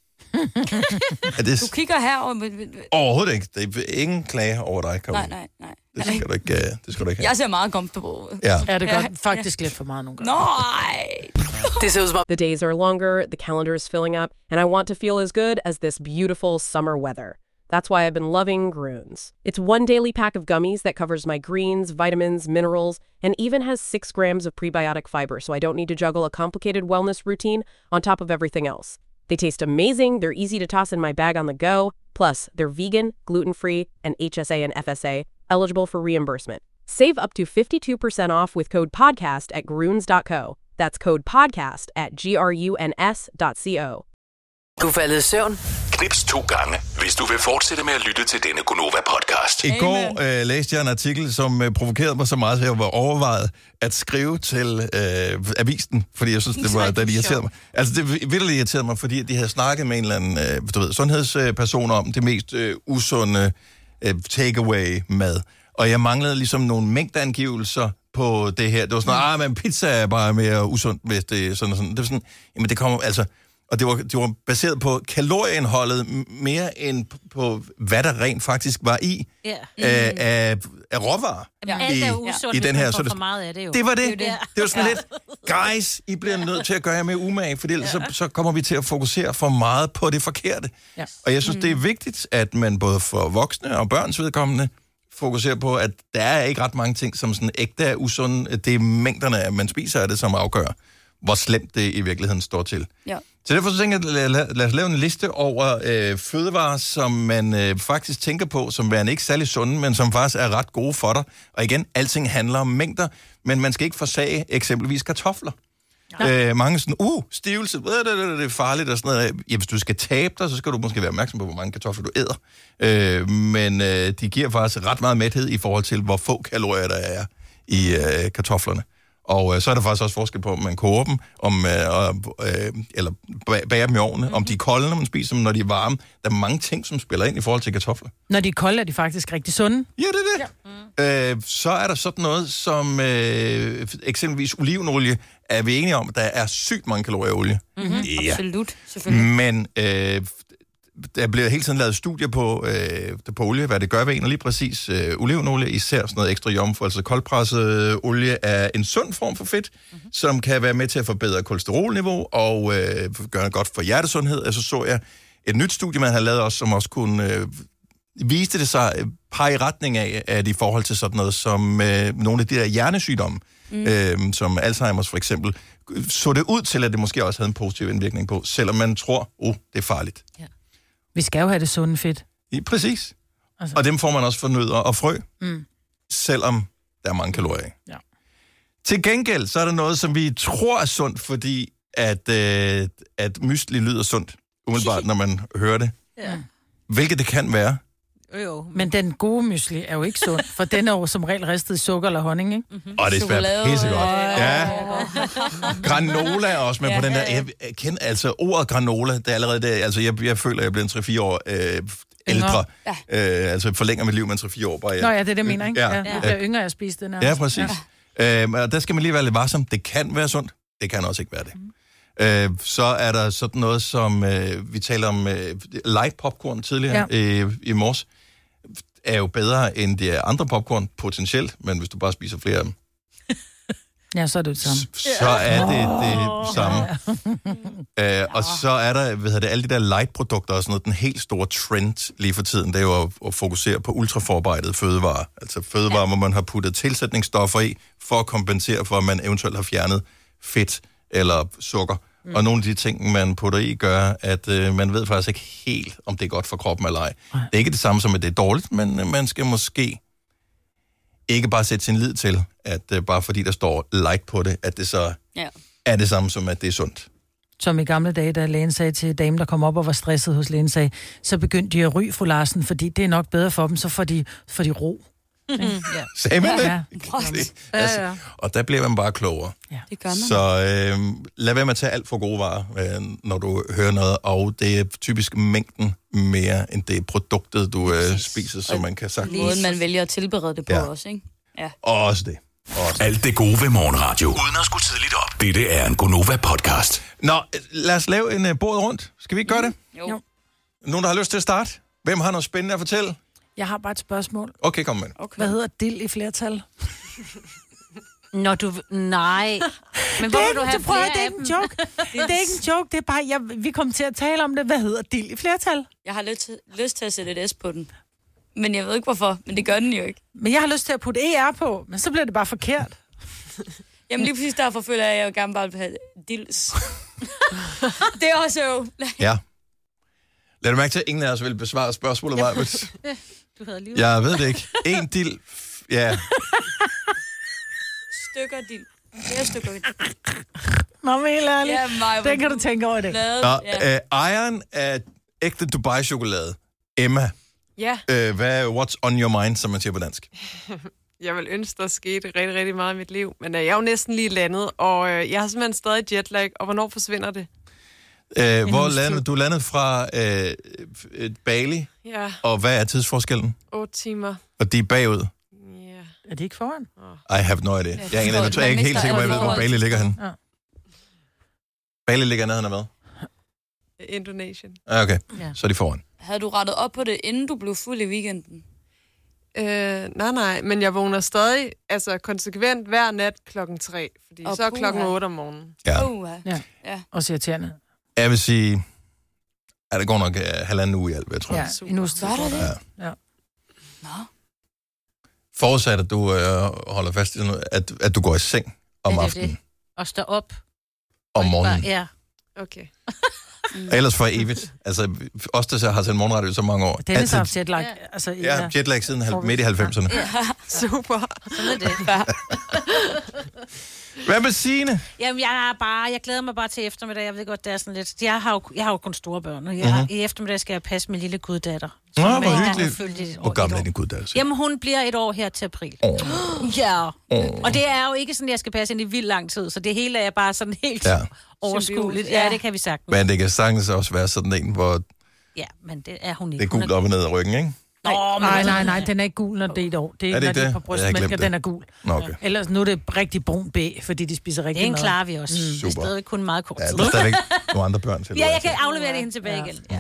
er det... Du kigger her og... Overhovedet ikke. Det er ingen klage over dig, Karoline. Nej, nej, nej. Det skal du ikke, uh, det skal du ikke have. Jeg ser meget comfortable. Ja. Ja, det gør ja. faktisk lidt for meget nogle gange. Nej! This is The days are longer, the calendar is filling up, and I want to feel as good as this beautiful summer weather. That's why I've been loving Groons. It's one daily pack of gummies that covers my greens, vitamins, minerals, and even has six grams of prebiotic fiber, so I don't need to juggle a complicated wellness routine on top of everything else. They taste amazing, they're easy to toss in my bag on the go, plus they're vegan, gluten-free, and H S A and F S A, eligible for reimbursement. Save up to fifty-two percent off with code PODCAST at gruns dot co. That's code PODCAST at G R U N S dot co. Du er faldet i søvn? Knips to gange, hvis du vil fortsætte med at lytte til denne Gonova-podcast. I går øh, læste jeg en artikel, som øh, provokerede mig så meget, at jeg var overvejet at skrive til øh, avisen, fordi jeg synes, det var, det irriterede mig. Altså, det virkelig irriterede mig, fordi de havde snakket med en eller anden øh, du ved, sundhedsperson om det mest øh, usunde øh, takeaway-mad. Og jeg manglede ligesom nogle mængdeangivelser på det her. Det var sådan, ah, men pizza er bare mere usundt, hvis det er sådan og sådan. Det var sådan, jamen det kommer, altså... Og det var, det var baseret på kalorieindholdet mere end på, hvad der rent faktisk var i yeah. af, af, af råvarer ja. i, usundt, i den her. Så det, for meget af det, jo. det var det. Det, det. det var sådan lidt, guys, I bliver nødt til at gøre jer mere umage, for ellers ja. så, så kommer vi til at fokusere for meget på det forkerte. Ja. Og jeg synes, mm. det er vigtigt, at man både for voksne og børns vedkommende fokuserer på, at der er ikke ret mange ting, som sådan ægte er usunde. Det er mængderne, at man spiser af det, som afgør, hvor slemt det i virkeligheden står til. Ja. Så derfor så tænker jeg, lad, lad os lave en liste over øh, fødevarer, som man øh, faktisk tænker på, som er ikke særlig sunde, men som faktisk er ret gode for dig. Og igen, alting handler om mængder, men man skal ikke forsage eksempelvis kartofler. Ja. Øh, mange sådan, uh, stivelse, det, det, det er farligt og sådan noget. Ja, hvis du skal tabe dig, så skal du måske være opmærksom på, hvor mange kartofler du æder. Øh, men øh, de giver faktisk ret meget mæthed i forhold til, hvor få kalorier der er i øh, kartoflerne. Og øh, så er der faktisk også forskel på, om man koger dem, om, øh, øh, eller bager dem i ovnen, mm-hmm. om de er kolde, når man spiser dem, når de er varme. Der er mange ting, som spiller ind i forhold til kartofler. Når de er kolde, er de faktisk rigtig sunde. Ja, det er det. Ja. Mm. Øh, så er der sådan noget som øh, eksempelvis olivenolie. Er vi enige om, at der er sygt mange kalorier i olie? Mm-hmm. Ja. Absolut, selvfølgelig. Men øh, der bliver hele tiden lavet studier på, øh, på olie, hvad det gør ved en, og lige præcis øh, olivenolie, især sådan noget ekstra jomfru, altså koldpresset olie, er en sund form for fedt, mm-hmm. som kan være med til at forbedre kolesterolniveau og øh, gøre godt for hjertesundhed. Altså så jeg et nyt studie, man har lavet også, som også kunne øh, viste det sig øh, pege i retning af, at i forhold til sådan noget som øh, nogle af de der hjernesygdomme, mm. øh, som Alzheimer's for eksempel, så det ud til, at det måske også havde en positiv indvirkning på, selvom man tror, oh, det er farligt. Ja. Vi skal jo have det sunde fedt. Ja, præcis. Altså. Og dem får man også fra nødder og frø, mm. selvom der er mange kalorier. Ja. Til gengæld, så er der noget, som vi tror er sundt, fordi at, øh, at mysli lyder sundt, umiddelbart, når man hører det. Ja. Hvilket det kan være. Jo, men den gode mysli er jo ikke sund, for den er jo som regel ristet sukker eller honning, ikke? Mm-hmm. Og det smager pissegodt. Ja. Granola er også med ja, på den der. Jeg kender altså ordet granola, det er allerede det. Altså, jeg, jeg føler, at jeg bliver en tre fire år øh, ældre. Ja. Øh, altså, forlænger mit liv med tre fire år. Bare, ja. Nå ja, det er det, jeg mener, ikke? Ja. Ja. Jeg bliver yngre, jeg spiser den her. Ja, præcis. Ja. Øh, og der skal man lige være lidt varsom. Det kan være sundt. Det kan også ikke være det. Mm. Øh, så er der sådan noget som, øh, vi taler om øh, light popcorn tidligere ja. øh, i morges, er jo bedre end de andre popcorn, potentielt, men hvis du bare spiser flere af dem, ja, så er det det samme. Så er det det samme. øh, og så er der, hvad hedder det, alle de der light-produkter og sådan noget, den helt store trend lige for tiden, det er jo at, at fokusere på ultraforarbejdet fødevarer. Altså fødevarer, ja. hvor man har puttet tilsætningsstoffer i, for at kompensere for, at man eventuelt har fjernet fedt eller sukker. Mm. Og nogle af de ting, man putter i, gør, at øh, man ved faktisk ikke helt, om det er godt for kroppen eller ej. Det er ikke det samme som, at det er dårligt, men øh, man skal måske ikke bare sætte sin lid til, at øh, bare fordi der står light på det, at det så ja. er det samme som, at det er sundt. Som i gamle dage, da lægen sagde til damen, der kom op og var stresset hos lægen, sagde, så begyndte de at ryge, fru Larsen, fordi det er nok bedre for dem, så får de, får de ro. Mm-hmm. Ja. Sagde man det? Ja. det altså, ja, ja. Og der bliver man bare klogere. Ja, det gør man. Så øh, lad være med at tage alt for gode varer, øh, når du hører noget, og det er typisk mængden mere, end det produktet, du øh, spiser, som man kan sagt. Måden, man vælger at tilberede det på ja. også, ikke? Ja. Også det. Også. Alt det gode ved morgenradio, uden at skulle tidligt op. Dette er en Gonova-podcast. Nå, lad os lave en uh, bord rundt. Skal vi ikke gøre det? Jo. Nogen, der har lyst til at starte? Hvem har noget spændende at fortælle? Jeg har bare et spørgsmål. Okay, kom med. Okay. Hvad hedder dild i flertal? Når du... Nej. Men hvor vil du have flere det er ikke en joke. Det er ikke en joke, det er bare... Jeg, vi kommer til at tale om det. Hvad hedder dild i flertal? Jeg har lyst til, lyst til at sætte et S på den. Men jeg ved ikke hvorfor, men det gør den jo ikke. Men jeg har lyst til at putte E R på, men så bliver det bare forkert. Jamen lige præcis derfor føler jeg, at jeg jo gerne bare vil have dils. Det er også jo. Ja. Lad du mærke til, at ingen af os vil besvare spørgsmålet, Maja. Du havde lige... Jeg ved det ikke. En dild... Ja. Stykker dild. Flere stykker dild. Nå, men helt ærligt. Ja, Maja, den kan du tænke over i dag. Nå, ja. øh, ejeren af ægte Dubai-chokolade, Emma. Ja. Øh, hvad what's on your mind, som man siger på dansk? Jeg vil ønske, der skete rigtig, rigtig meget i mit liv. Men øh, jeg er jo næsten lige landet, og øh, jeg har simpelthen stadig jetlag. Og hvornår forsvinder det? Øh, hvor landede du? landede fra øh, Bali? Ja. Og hvad er tidsforskellen? otte timer. Og de er bagud? Ja. Er de ikke foran? I have no idea. Jeg er, ingen, jeg er ikke helt sikker på, at jeg ved, hvor Bali ligger henne. Ja. Bali ligger nede, han er hvad? Indonesien. Okay, ja. Så er de foran. Havde du rettet op på det, inden du blev fuld i weekenden? Øh, nej, nej, men jeg vågner stadig altså konsekvent hver nat klokken tre, fordi og så er klokken otte om morgenen. Ja. Uh, ja. ja. Og irriterende. Jeg vil sige, at det går nok uh, halvanden uge i alt, jeg tror. Ja, en uge tid. Ja. Ja. Nå. Forudsat, at du uh, holder fast i noget, at, at du går i seng om det, aftenen. Det. Og står op. Om morgenen. Bare, ja. Okay. Mm. Ellers for evigt. Altså, os der har sendt morgenradio så mange år. Dennis har haft jetlag. Ja. Altså, ja, ja, jetlag siden halv, midt i halvfemserne. Ja, super. Sådan er det. Hvad med Signe? Jamen, jeg er bare, jeg glæder mig bare til eftermiddag. Jeg ved godt, det er sådan lidt... Jeg har jo, jeg har jo kun store børn, og jeg har, mm-hmm. i eftermiddag skal jeg passe min lille guddatter. Nå, hvor hyggeligt. Hvor gammel er din guddatter? Jamen, hun bliver et år her til april. Oh. Ja. Oh. Og det er jo ikke sådan, jeg skal passe ind i vildt lang tid, så det hele er bare sådan helt ja. overskueligt. Ja, det kan vi sagtens. Men det kan sagtens også være sådan en, hvor... Ja, men det er hun ikke. Det er gult op og ned af ryggen, ikke? Nå, nej, nej, nej, den er ikke gul, når det er et år. Det er, er det når det er på brystmælk, den er gul. Okay. Ellers nu er det rigtig brun B, fordi de spiser rigtig meget. Det klarer vi også. Mm. Det er stadig kun meget kort. Ja, der er stadigvæk nogle andre børn til. Ja, jeg kan aflevere det hende tilbage ja. igen. Ja.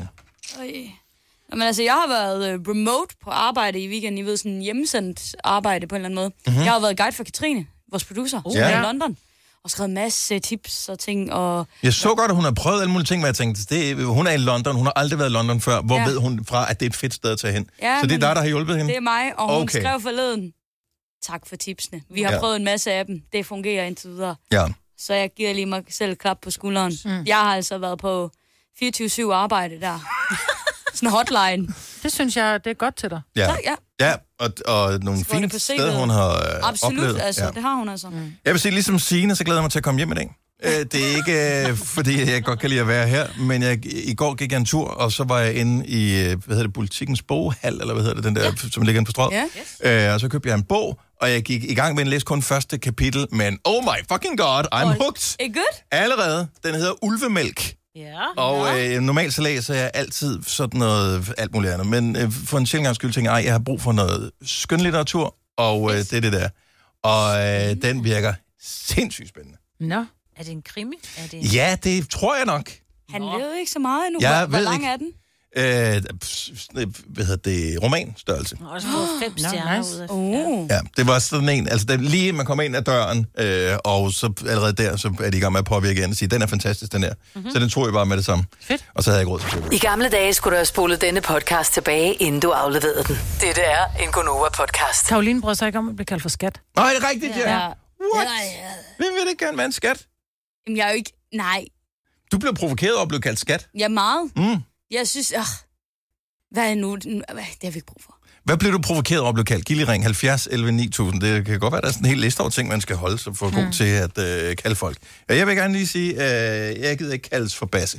Men altså, jeg har været remote på arbejde i weekenden. I ved, sådan hjemmesendt arbejde på en eller anden måde. Mm-hmm. Jeg har været guide for Katrine, vores producer, uh, ja. i London. Og skrevet en masse tips og ting. Og jeg så godt, at hun har prøvet alle mulige ting, men jeg tænkte, det, hun er i London, hun har aldrig været i London før. Hvor ja. ved hun fra, at det er et fedt sted at tage hen? Ja, så det er dig, der har hjulpet hende? Det er mig, og hun okay. skrev forleden, tak for tipsene. Vi har ja. prøvet en masse af dem. Det fungerer indtil videre. Ja. Så jeg giver lige mig selv et klap på skulderen. Mm. Jeg har altså været på fireogtyve syv arbejde der. Sådan en hotline. Det synes jeg, det er godt til dig. Ja, Så, ja. ja og, og nogle fine steder, hun har øh, Absolut, oplevet. altså. Ja. Det har hun altså. Mm. Jeg vil sige, ligesom Signe, så glæder jeg mig til at komme hjem i dag. Det er ikke, øh, fordi jeg godt kan lide at være her, men jeg, i går gik jeg en tur, og så var jeg inde i, hvad hedder det, Politikens boghal, eller hvad hedder det, den der, ja. som ligger inde på Strøget. Ja. Øh, og så købte jeg en bog, og jeg gik i gang med at læse kun første kapitel, men oh my fucking god, I'm oh, hooked. Er good? Allerede. Den hedder Ulvemælk. Ja. Og øh, normalt så læser jeg altid sådan noget, alt muligt andet, men øh, for en sjældent gang skyld tænker jeg, ej, jeg har brug for noget skønlitteratur, og øh, det er det der. Og øh, den virker sindssygt spændende. Nå. Er det en krimi? Er det en... Ja, det tror jeg nok. Han levede ikke så meget endnu. Jeg Hvor, hvor ved lang ikke. er den? Øh, hvad hedder det? Romanstørrelse. Og så får fem stjerner nice. ud af Oh. Ja, det var sådan en, altså den, lige man kommer ind ad døren, øh, og så allerede der, så er de i gang med at påvirke igen og sige, den er fantastisk, den der. Mm-hmm. Så den tog jeg bare med det samme. Fedt. Og så havde jeg ikke råd til det. I gamle dage skulle du have spolet denne podcast tilbage, inden du afleverede den. Dette er en Gonova-podcast. Karoline brød sig ikke om at blive kaldt for skat. Nej, det er rigtigt, ja. Ja. What? Ja, ja. Hvem vil det gerne være en skat? Jamen, jeg er jo ikke... Nej. Du blev provokeret over at blive kaldt skat. Jeg er meget. Mm. Jeg synes... Øh, hvad er nu... Hvad, det har vi ikke brug for. Hvad blev du provokeret over at blive kaldt? Giv lige ring halvfjerds elleve ni tusind. Det kan godt være, der er sådan en hel liste over ting, man skal holde sig for mm. god til at øh, kalde folk. Og jeg vil gerne lige sige, øh, jeg gider ikke kaldes for Basse.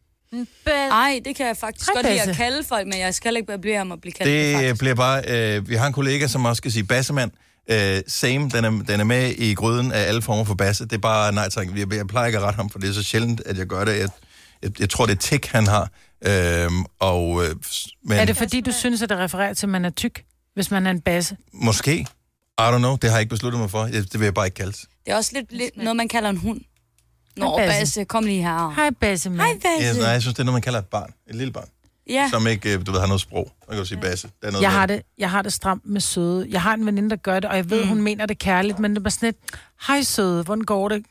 Nej, det kan jeg faktisk Hej, godt lide Basse. at kalde folk, men jeg skal ikke blive ham at blive kaldt Det faktisk. bliver bare... Øh, vi har en kollega, som også skal sige Bassemand. Øh, same, den er, den er med i gryden af alle former for basse. Det er bare nej tak. Jeg, jeg plejer ikke at rette ham, for det er så sjældent, at jeg gør det. Jeg, jeg, jeg tror, det er tik, han har. Øhm, og, øh, men Er det fordi, du synes, at det refererer til, at man er tyk, hvis man er en basse? måske. I don't know. Det har jeg ikke besluttet mig for. Det vil jeg bare ikke kalde. Det er også lidt, lidt noget, man kalder en hund. Nå, Hej, Basse. Basse, kom lige her. Hej, Basse, mand. Hej, Basse. Jeg, nej, jeg synes, det er noget, man kalder et barn. Et lille barn. Ja. Som ikke, øh, du ved, har noget sprog. Man kan jo sige basse. Der er noget Jeg med- har, det, jeg har det stramt med søde. Jeg har en veninde, der gør det, og jeg ved, mm. hun mener det kærligt, men det er bare sådan lidt, hej søde, hvordan går det?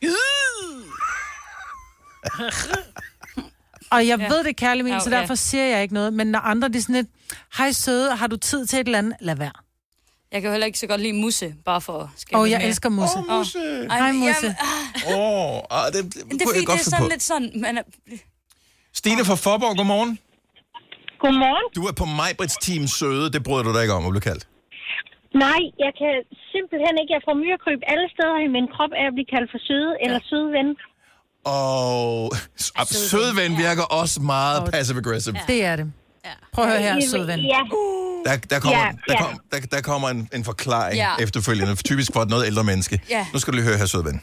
Og jeg Ja. ved det er kærligt ment, Ja, så ja. derfor siger jeg ikke noget. Men når andre de er sådan lidt, hej søde, har du tid til et eller andet? Lad være. Jeg kan jo heller ikke så godt lide musse, bare for at skabe Og jeg mere. elsker musse. Åh, Musse. Ej, Hej, men Musse. jamen, Åh, ah, det, det, men det er kunne jeg fordi, det godt er finde sådan på. lidt sådan, man er... Stine fra Forborg, godmorgen. Godmorgen. Du er på Majbrits team søde. Det bryder du dig ikke om at blive kaldt. Nej, jeg kan simpelthen ikke. Jeg får myrekryb alle steder i min krop af at blive kaldt for søde eller søde ven. Og sødven virker også meget passive-aggressive. Det er det. Prøv at høre her, søde ven. Ja. Der, der kommer, Ja, der, ja. kom, der, der kommer en, en forklaring Ja. efterfølgende, typisk for et noget ældre menneske. Ja. Nu skal du lige høre her, sødven.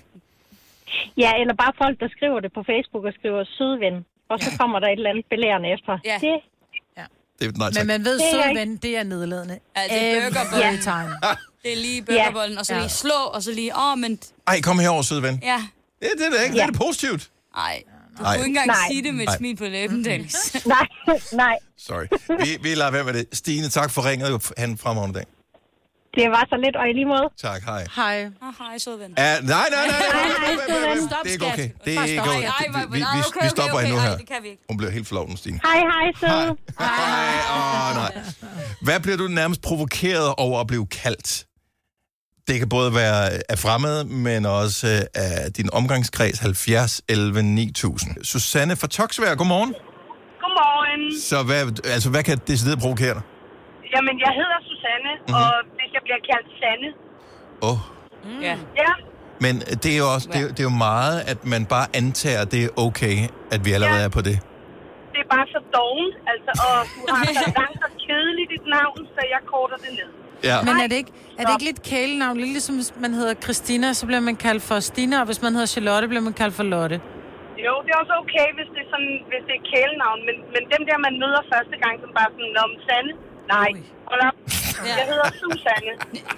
ja, eller bare folk, der skriver det på Facebook og skriver søde ven. Og så kommer der et eller andet belærende efter. Ja. Det, Det er, nej, tak. Men man ved, Det er søde ikke- ven, det er nedladende. Ja, det er burgerbollen. Every time. Det er lige burgerbollen, og så lige slå, og så lige, åh, men... Ej, kom herover, sødven. Ja, Ja, det er det ikke. Det er det positivt. nej. Du Ej. kunne ikke engang Nej. sige det med et Nej. smil på læben, Dennis. nej, nej. Sorry. Vi, vi lader være med det. Stine, tak for ringet. Han fremragende dag. Det var så lidt, og i lige måde. Tak, hej. Hej. Ah, hej, søde ven. Uh, nej, nej, nej, nej, nej, nej, nej, nej. Stop, Det er ikke skat. okay. Det er Bare ikke stop. okay. Ej, nej, Vi, vi, nej, vi, okay, vi okay, stopper okay. hende nu Ej, her. det kan vi ikke. Hun bliver helt flov, den Stine. Hej, hej, søde. Hej. Åh, nej. Hvad bliver du nærmest provokeret over at blive kaldt? Det kan både være af fremmede, men også øh, af din omgangskreds halvfjerds elleve ni tusind. Susanne fra Toksvær, godmorgen. Godmorgen. Så hvad, altså, hvad kan decideret provokere dig? Jamen, jeg hedder Susanne, Mhm. og hvis jeg bliver kaldt Sanne. Åh. Oh. Ja. Ja, Men det er jo også det er, det er jo meget, at man bare antager, at det er okay, at vi allerede er på det. det er bare så dovent, altså, og du har så langt og kedeligt dit navn, så jeg korter det ned. Ja. Men er det ikke, er det ikke lidt kælenavn? Lidt ligesom hvis man hedder Christina, så bliver man kaldt for Stina, og hvis man hedder Charlotte, bliver man kaldt for Lotte. Jo, det er også okay, hvis det er, sådan, hvis det er kælenavn, men, men dem der, man møder første gang, som bare sådan, om Sanne, nej, hold op, jeg hedder Susanne.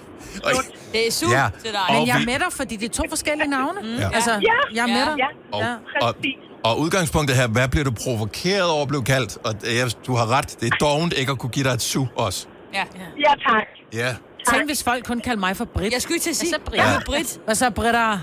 Det er su Ja. til dig. Og Men jeg vi- er med dig, fordi det er to forskellige navne. Ja. Altså, Ja. jeg er med dig. Ja, Og, Ja. og, og udgangspunktet her, hvad bliver du provokeret over at blive kaldt? Og jeg, du har ret, det er dovent ikke at kunne give dig et su også. Ja. Ja, tak. Ja. Tænk, hvis folk kun kalder mig for Brit. Jeg skulle ikke til at sige, Brit. jeg er Brit. Hvad så, Britta? Ja,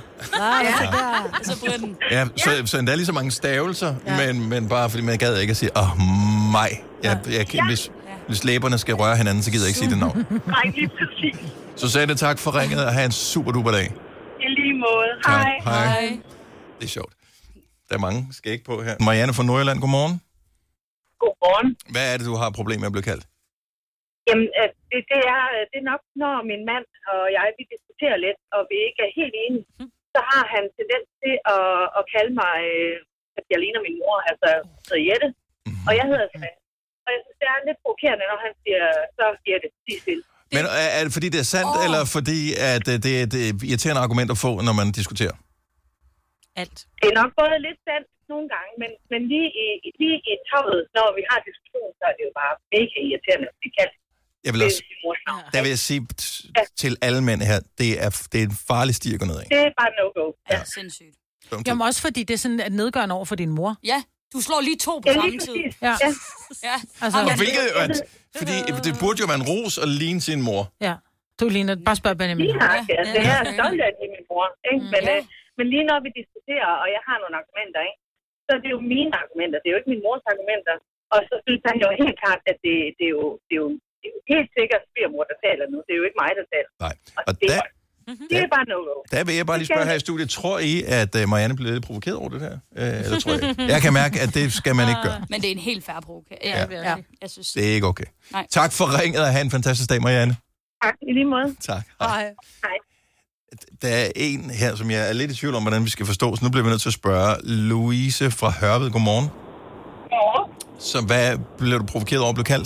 ja. Altså Britten. Ja, så, så endda lige så mange stavelser, ja. men, men bare fordi man gad ikke at sige, åh, oh, mig. Jeg, jeg, jeg, hvis, hvis læberne skal røre hinanden, så gider jeg ikke sige det navn. Nej, lige præcis. Susanne, tak for ringet, og have en super duper dag. I lige måde. Tak. Hej. Hej. Det er sjovt. Der er mange skæg på her. Marianne fra Nordjylland, godmorgen. Godmorgen. Hvad er det, du har problemer med at blive kaldt? Jamen, det, det, er, det er nok, når min mand og jeg, vi diskuterer lidt, og vi ikke er helt enige, så har han tendens til at, at kalde mig, at jeg ligner min mor, altså Jette, mm-hmm. og jeg hedder Svend. Og jeg synes, det er lidt provokerende, når han siger, så Jette, sig stille. Men er, er det fordi, det er sandt, oh. eller fordi at det er et irriterende argument at få, når man diskuterer? Alt. Det er nok både lidt sandt nogle gange, men, men lige i, lige i toget, når vi har diskussion, så er det jo bare mega irriterende at blive kaldt. Jeg vil også, der vil jeg sige t- ja. til alle mænd her, det er, det er en farlig sti at gå ned af. Det er bare no-go. Ja, ja. Sindssygt. Jamen også fordi det er sådan et nedgørende over for din mor. Ja, du slår lige to på ja, samme tid. Ja. ja. ja. Altså, og hvilket, at, fordi det burde jo være en ros at ligne sin mor. Ja, du ligner, bare spørg Benjamin. Lige nok, ja. Det er stolt af min mor, ikke? Men, ja. øh, men lige når vi diskuterer, og jeg har nogle argumenter, ikke? Så er det jo mine argumenter, det er jo ikke min mors argumenter. Og så synes han jo helt klart, at det, det, er, jo, det er jo det er jo helt sikkert svigermor, der taler nu. Det er jo ikke mig, der taler. Nej. Og, og det, der, mm-hmm. det er bare no-go. Der vil jeg bare lige spørge her i studiet. Tror I, at uh, Marianne blev lidt provokeret over det her? Uh, eller tror jeg ikke? Jeg kan mærke, at det skal man ikke gøre. Men det er en helt fair provokation. Ja, ja. ja. Jeg synes. Det er ikke okay. Nej. Tak for ringet, og have en fantastisk dag, Marianne. Tak, i lige måde. Tak. Hej. Hej. Der er en her, som jeg er lidt i tvivl om, hvordan vi skal forstå, så nu bliver vi nødt til at spørge. Louise fra Hørved, godmorgen. Godmorgen. Så hvad blev du provokeret over at blive kaldt?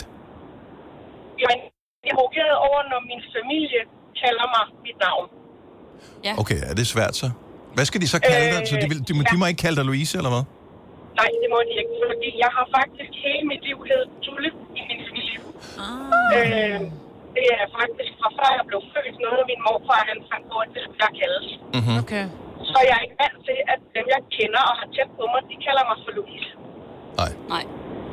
Jamen, jeg er provokeret over, når min familie kalder mig mit navn. Ja. Okay, er det svært så? Hvad skal de så kalde dig? Så de, vil, de, de, de må ikke kalde dig Louise, eller hvad? Nej, det må de ikke, fordi jeg har faktisk hele mit liv heddet Tulle i min familie. Ah. Øh, det er faktisk fra før jeg blev født, noget af min morfar, han fandt på, at det skulle jeg kaldes. Mm-hmm. Okay. Så jeg er ikke vant til, at dem, jeg kender og har tæt på mig, de kalder mig for Louise. Nej. Nej.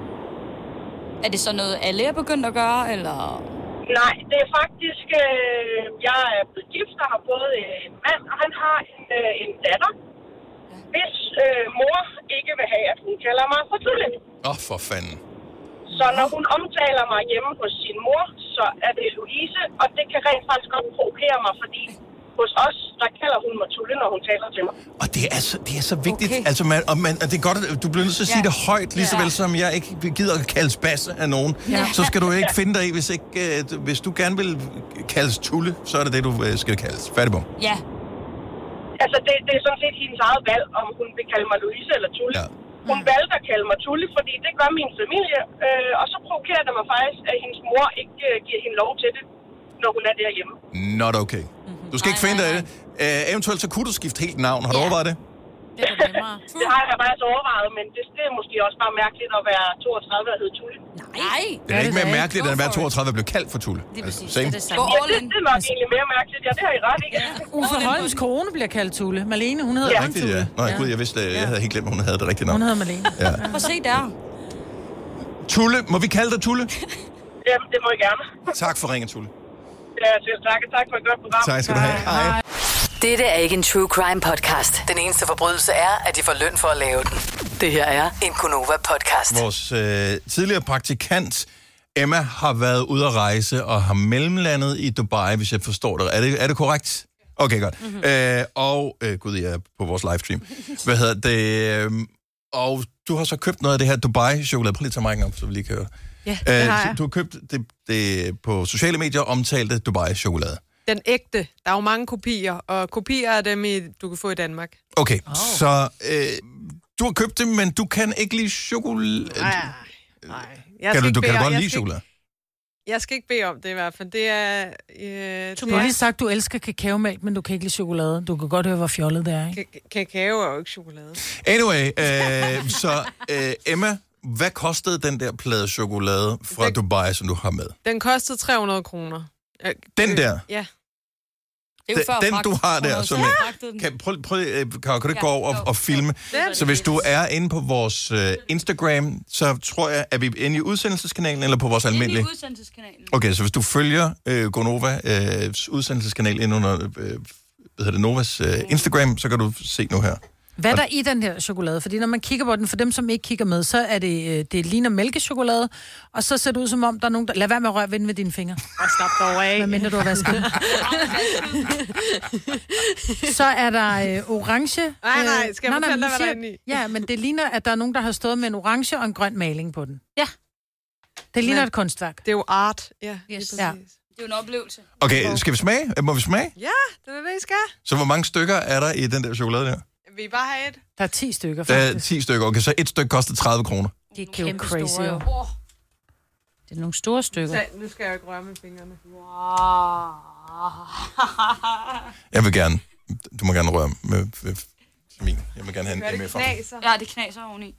Er det så noget, alle er begyndt at gøre, eller? Nej, det er faktisk... Øh, jeg er blevet gift og har fået en mand, og han har en, øh, en datter. Ja. Hvis øh, mor ikke vil have, at hun kalder mig for Tulle. Åh, oh, for fanden. Så når hun omtaler mig hjemme hos sin mor, så er det Louise, og det kan rent faktisk godt provokere mig, fordi hos os, der kalder hun mig Tulle, når hun taler til mig. Og det er så, det er så vigtigt. Okay. Altså, man, og man, det er godt, at du bliver nødt til at sige ja. det højt, lige så vel som jeg ikke gider at kaldes basse af nogen. Ja. Så skal du ikke finde dig i, hvis, ikke, uh, hvis du gerne vil kaldes Tulle, så er det det, du uh, skal kaldes. Færdigbom. Ja. Altså, det, det er sådan set hendes eget valg, om hun vil kalde mig Louise eller Tulle. Ja. Hun mm. valgte at kalde mig Tulle, fordi det gør min familie, øh, og så provokerer det mig faktisk, at hendes mor ikke øh, giver hende lov til det, når hun er derhjemme. Not okay. Du skal ikke finde dig i det. Uh, eventuelt så kunne du skifte helt navn. Har du yeah. overvejet det? Det, det har jeg faktisk overvejet, men det, det er måske også bare mærkeligt at være toogtredive og hedde Tulle. Nej. Det er ikke mere mærkeligt, end at være toogtredive og blive kaldt for Tulle. Det er præcis. Altså, det, er det, samme. Ja, det, det er nok egentlig mere mærkeligt. Ja, det har I ret i. Ja. Uffe Holms kone bliver kaldt Tulle. Malene, hun hedder ja. Rigtigt, ja. Nå, ja. Gud, jeg vidste, jeg havde helt glemt, at hun havde det rigtige navn. Hun hedder Malene. Ja. Prøv at se der. Tulle, må vi kalde dig Tulle? Jamen, det må I gerne. Tak for ringen, Tulle. Ja, selv tak. Tak for et godt program. Tak skal du have. Hej. Hej. Dette er ikke en true crime podcast. Den eneste forbrydelse er, at de får løn for at lave den. Det her er en Gonova podcast. Vores øh, tidligere praktikant Emma har været ude at rejse og har mellemlandet i Dubai, hvis jeg forstår det. Er det, er det korrekt? Okay, godt. Mm-hmm. Øh, og, øh, gud, jeg er på vores livestream. Hvad hedder det? Øh, og du har så købt noget af det her Dubai-chokolade. Prøv lige at tage mig op, så vi lige kan høre. Ja, det øh, har jeg. Du har købt det, det på sociale medier omtalte Dubai-chokolade. Den ægte. Der er jo mange kopier, og kopier af dem, i, du kan få i Danmark. Okay, oh. så øh, du har købt det, men du kan ikke lide chokolade? Nej, nej. Jeg Kan du, du bede, kan godt lide skal chokolade? Ikke, jeg skal ikke bede om det i hvert fald. Det er... Øh, du har lige sagt, du elsker kakaomælk, men du kan ikke lide chokolade. Du kan godt høre, hvor fjollet det er, ikke? K- kakao er jo ikke chokolade. Anyway, øh, så øh, Emma, hvad kostede den der plade chokolade fra den, Dubai, som du har med? Den kostede tre hundrede kroner. Den der? Ja. Det er jo den, den du har der, som ja. kan, prøv, prøv, kan, kan du ikke gå over og, og filme? Så hvis du er inde på vores uh, Instagram, så tror jeg, er vi inde i udsendelseskanalen eller på vores almindelige? Inde i udsendelseskanalen. Okay, så hvis du følger uh, Gonovas uh, udsendelseskanal inde under uh, hvad hedder det, Novas uh, Instagram, så kan du se nu her. Hvad er der i den her chokolade? Fordi når man kigger på den, for dem, som ikke kigger med, så er det, det ligner mælkechokolade, og så ser det ud som om, der er nogen, der... Lad være med at røre ved den med dine fingre. Og slap dog af. Hvad mindre du har vasket. Så er der øh, orange... Nej, nej, skal jeg øh, fortælle dig, hvad der er siger, inde i? Ja, men det ligner, at der er nogen, der har stået med en orange og en grøn maling på den. Ja. Det ligner Men et kunstværk. Det er jo art. Ja, Yes. Ja. Det er jo en oplevelse. Okay, skal vi smage? Må vi smage? Ja, det er det, I skal. Så hvor mange stykker er der i den der chokolade der? Vil I bare have et? Der er ti stykker, Der er faktisk. ti stykker. Okay, så et stykke koster tredive kroner. Det er jo crazy, store, jo. jo. Det er nogle store stykker. Så, nu skal jeg jo ikke røre med fingrene. Wow. Jeg vil gerne... Du må gerne røre med, med min. Jeg vil gerne have en det med fra. knaser. Ja, det knaser oveni.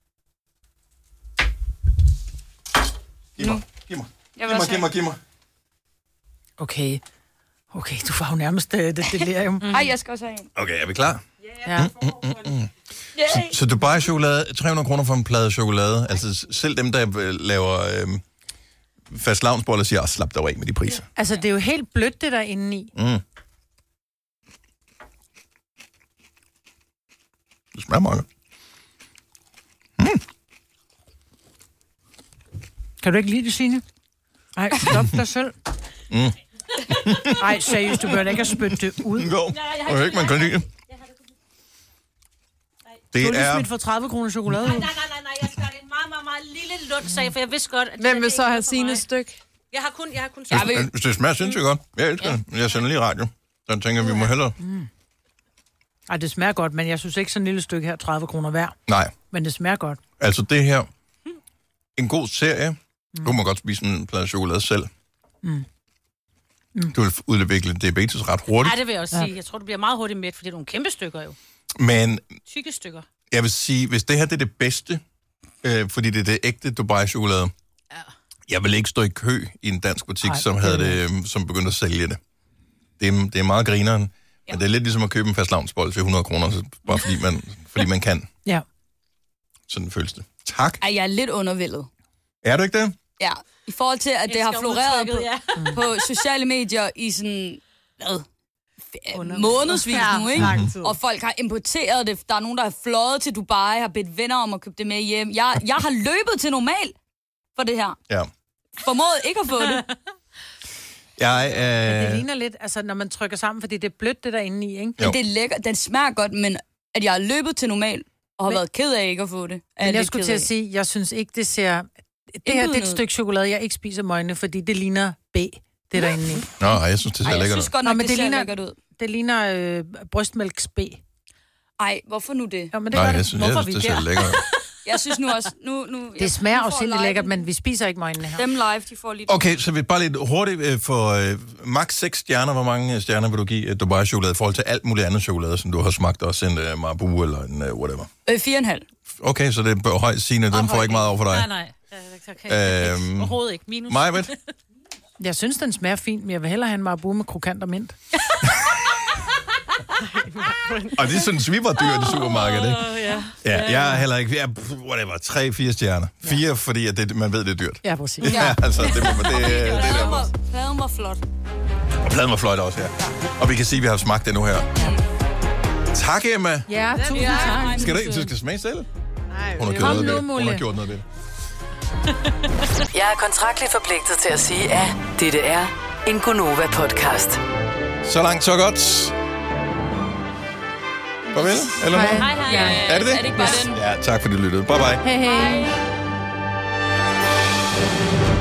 Giv mig, giv mig. Jeg Giv mig, giv mig, giv mig. Okay. Okay, du var jo nærmest uh, det delirium. Ej, jeg skal også have en. Okay, er vi klar? Ja. Mm, mm, mm, mm. Så, så Dubai-chokolade, tre hundrede kroner for en plade chokolade. Altså selv dem, der øh, laver øh, fast lavnsboller, siger, oh, slap dig af med de priser. Altså, det er jo helt blødt, det der inde i. Mm. Det smager meget godt. Mm. Kan du ikke lide det, Signe? Nej, stop dig selv. Mm. Ej, seriøst, du bør da ikke have spyttet det ud. Jo, og ikke man kan lide det. Du har Det lige er... smidt for tredive kroner chokolade ud. Nej, nej, nej, nej, jeg skal have en meget, meget, meget lille lundsag, for jeg vidste godt, at... Hvem vil så have sine stykke? Jeg har kun... Jeg har kun... Det, det, det smager sindssygt godt. Jeg elsker det. Jeg sender lige radio. Så tænker jeg, vi må hellere... Mm. Ej, det smager godt, men jeg synes ikke sådan en lille stykke her tredive kroner værd. Nej, Men det smager godt. altså det her... En god serie. Du må godt spise en plade chokolade selv. Mm. Mm. Du vil udvikle diabetes ret hurtigt. Nej, det vil jeg også sige. Jeg tror, du bliver meget hurtigt mæt, for det er nogle kæmpe stykker jo. Men Tykke stykker. jeg vil sige, hvis det her det er det bedste, øh, fordi det er det ægte Dubai-chokolade, ja. Jeg vil ikke stå i kø i en dansk butik, Ej, som, det havde er det, som begyndte at sælge det. Det er, det er meget grineren, ja. Men det er lidt ligesom at købe en fast lavnsbold til hundrede kroner, så bare fordi man, fordi man kan. Ja. Sådan føles det. Tak. Ej, jeg er lidt undervældet. Er du ikke det? Ja, i forhold til, at det har floreret på, ja. på sociale medier i sådan, hvad, månedsvis nu, ikke? Og folk har importeret det. Der er nogen, der har fløjet til Dubai, har bedt venner om at købe det med hjem. Jeg, jeg har løbet til normal for det her. Ja. Formået ikke at få det. Jeg, øh... Men det ligner lidt, altså når man trykker sammen, fordi det er blødt, det der inde i, ikke? Men det er lækkert. Den smager godt, men at jeg har løbet til normal og har men, været ked af ikke at få det. Men jeg skulle til at sige, jeg synes ikke, det ser... Det her det er et stykke chokolade, jeg ikke spiser med øjnene, fordi det ligner B, det der inde i. Nå, jeg synes, det ser Ej, jeg lækkert synes godt Nå, nok, men det, det ser ligner- lækkert ud. Det ligner øh, brystmælks B. Ej, hvorfor nu det? Ja, men det Nej, gør jeg det. synes, Hvorfor jeg vi synes, det der? ser lækkert ud. Jeg synes nu også... Nu, nu, Det smager de får også sindssygt live. lækkert, men vi spiser ikke med øjnene her. Dem live, de får lige... Okay, så vi bare lidt hurtigt øh, for øh, max seks stjerner. Hvor mange stjerner vil du give uh, Dubai-chokolade i forhold til alt muligt andet chokolade, som du har smagt, også en uh, Marabou eller en uh, whatever? Øh, fire og en halv. Okay, så det er højt sigende. Den får ikke meget over for dig. Nej, nej. Okay. Øhm, Overhovedet ikke. Minus. Majbet? Jeg synes, den smager fint, men jeg vil hellere have en Marabou med krokant og mint. Og det er sådan, vi var dyrt i supermarkedet, ikke? Oh, ja. Ja, jeg er heller ikke... Jeg, whatever, tre, fire stjerner. Fire, fordi at det, man ved, det er dyrt. Ja, præcis. Ja, altså, det, må, man- det, det, det er Pladen der. var, pladen var flot. Og pladen var fløjt også, ja. Og vi kan sige, at vi har smagt det nu her. Tak, Emma. Ja, tusind tak. Skal du ikke? Du skal smage selv? Nej, Hun har det gjort Kom noget nu, ved det. Hun har Mulle. gjort noget ved det. Jeg er kontraktligt forpligtet til at sige, at dette er en Gonova-podcast. Så langt, så godt. Farvel, eller hvad? Hej, hej. Ja. Er det det? Er det ikke bare den? Ja, tak fordi du lyttede. Bye bye. Hej, hej.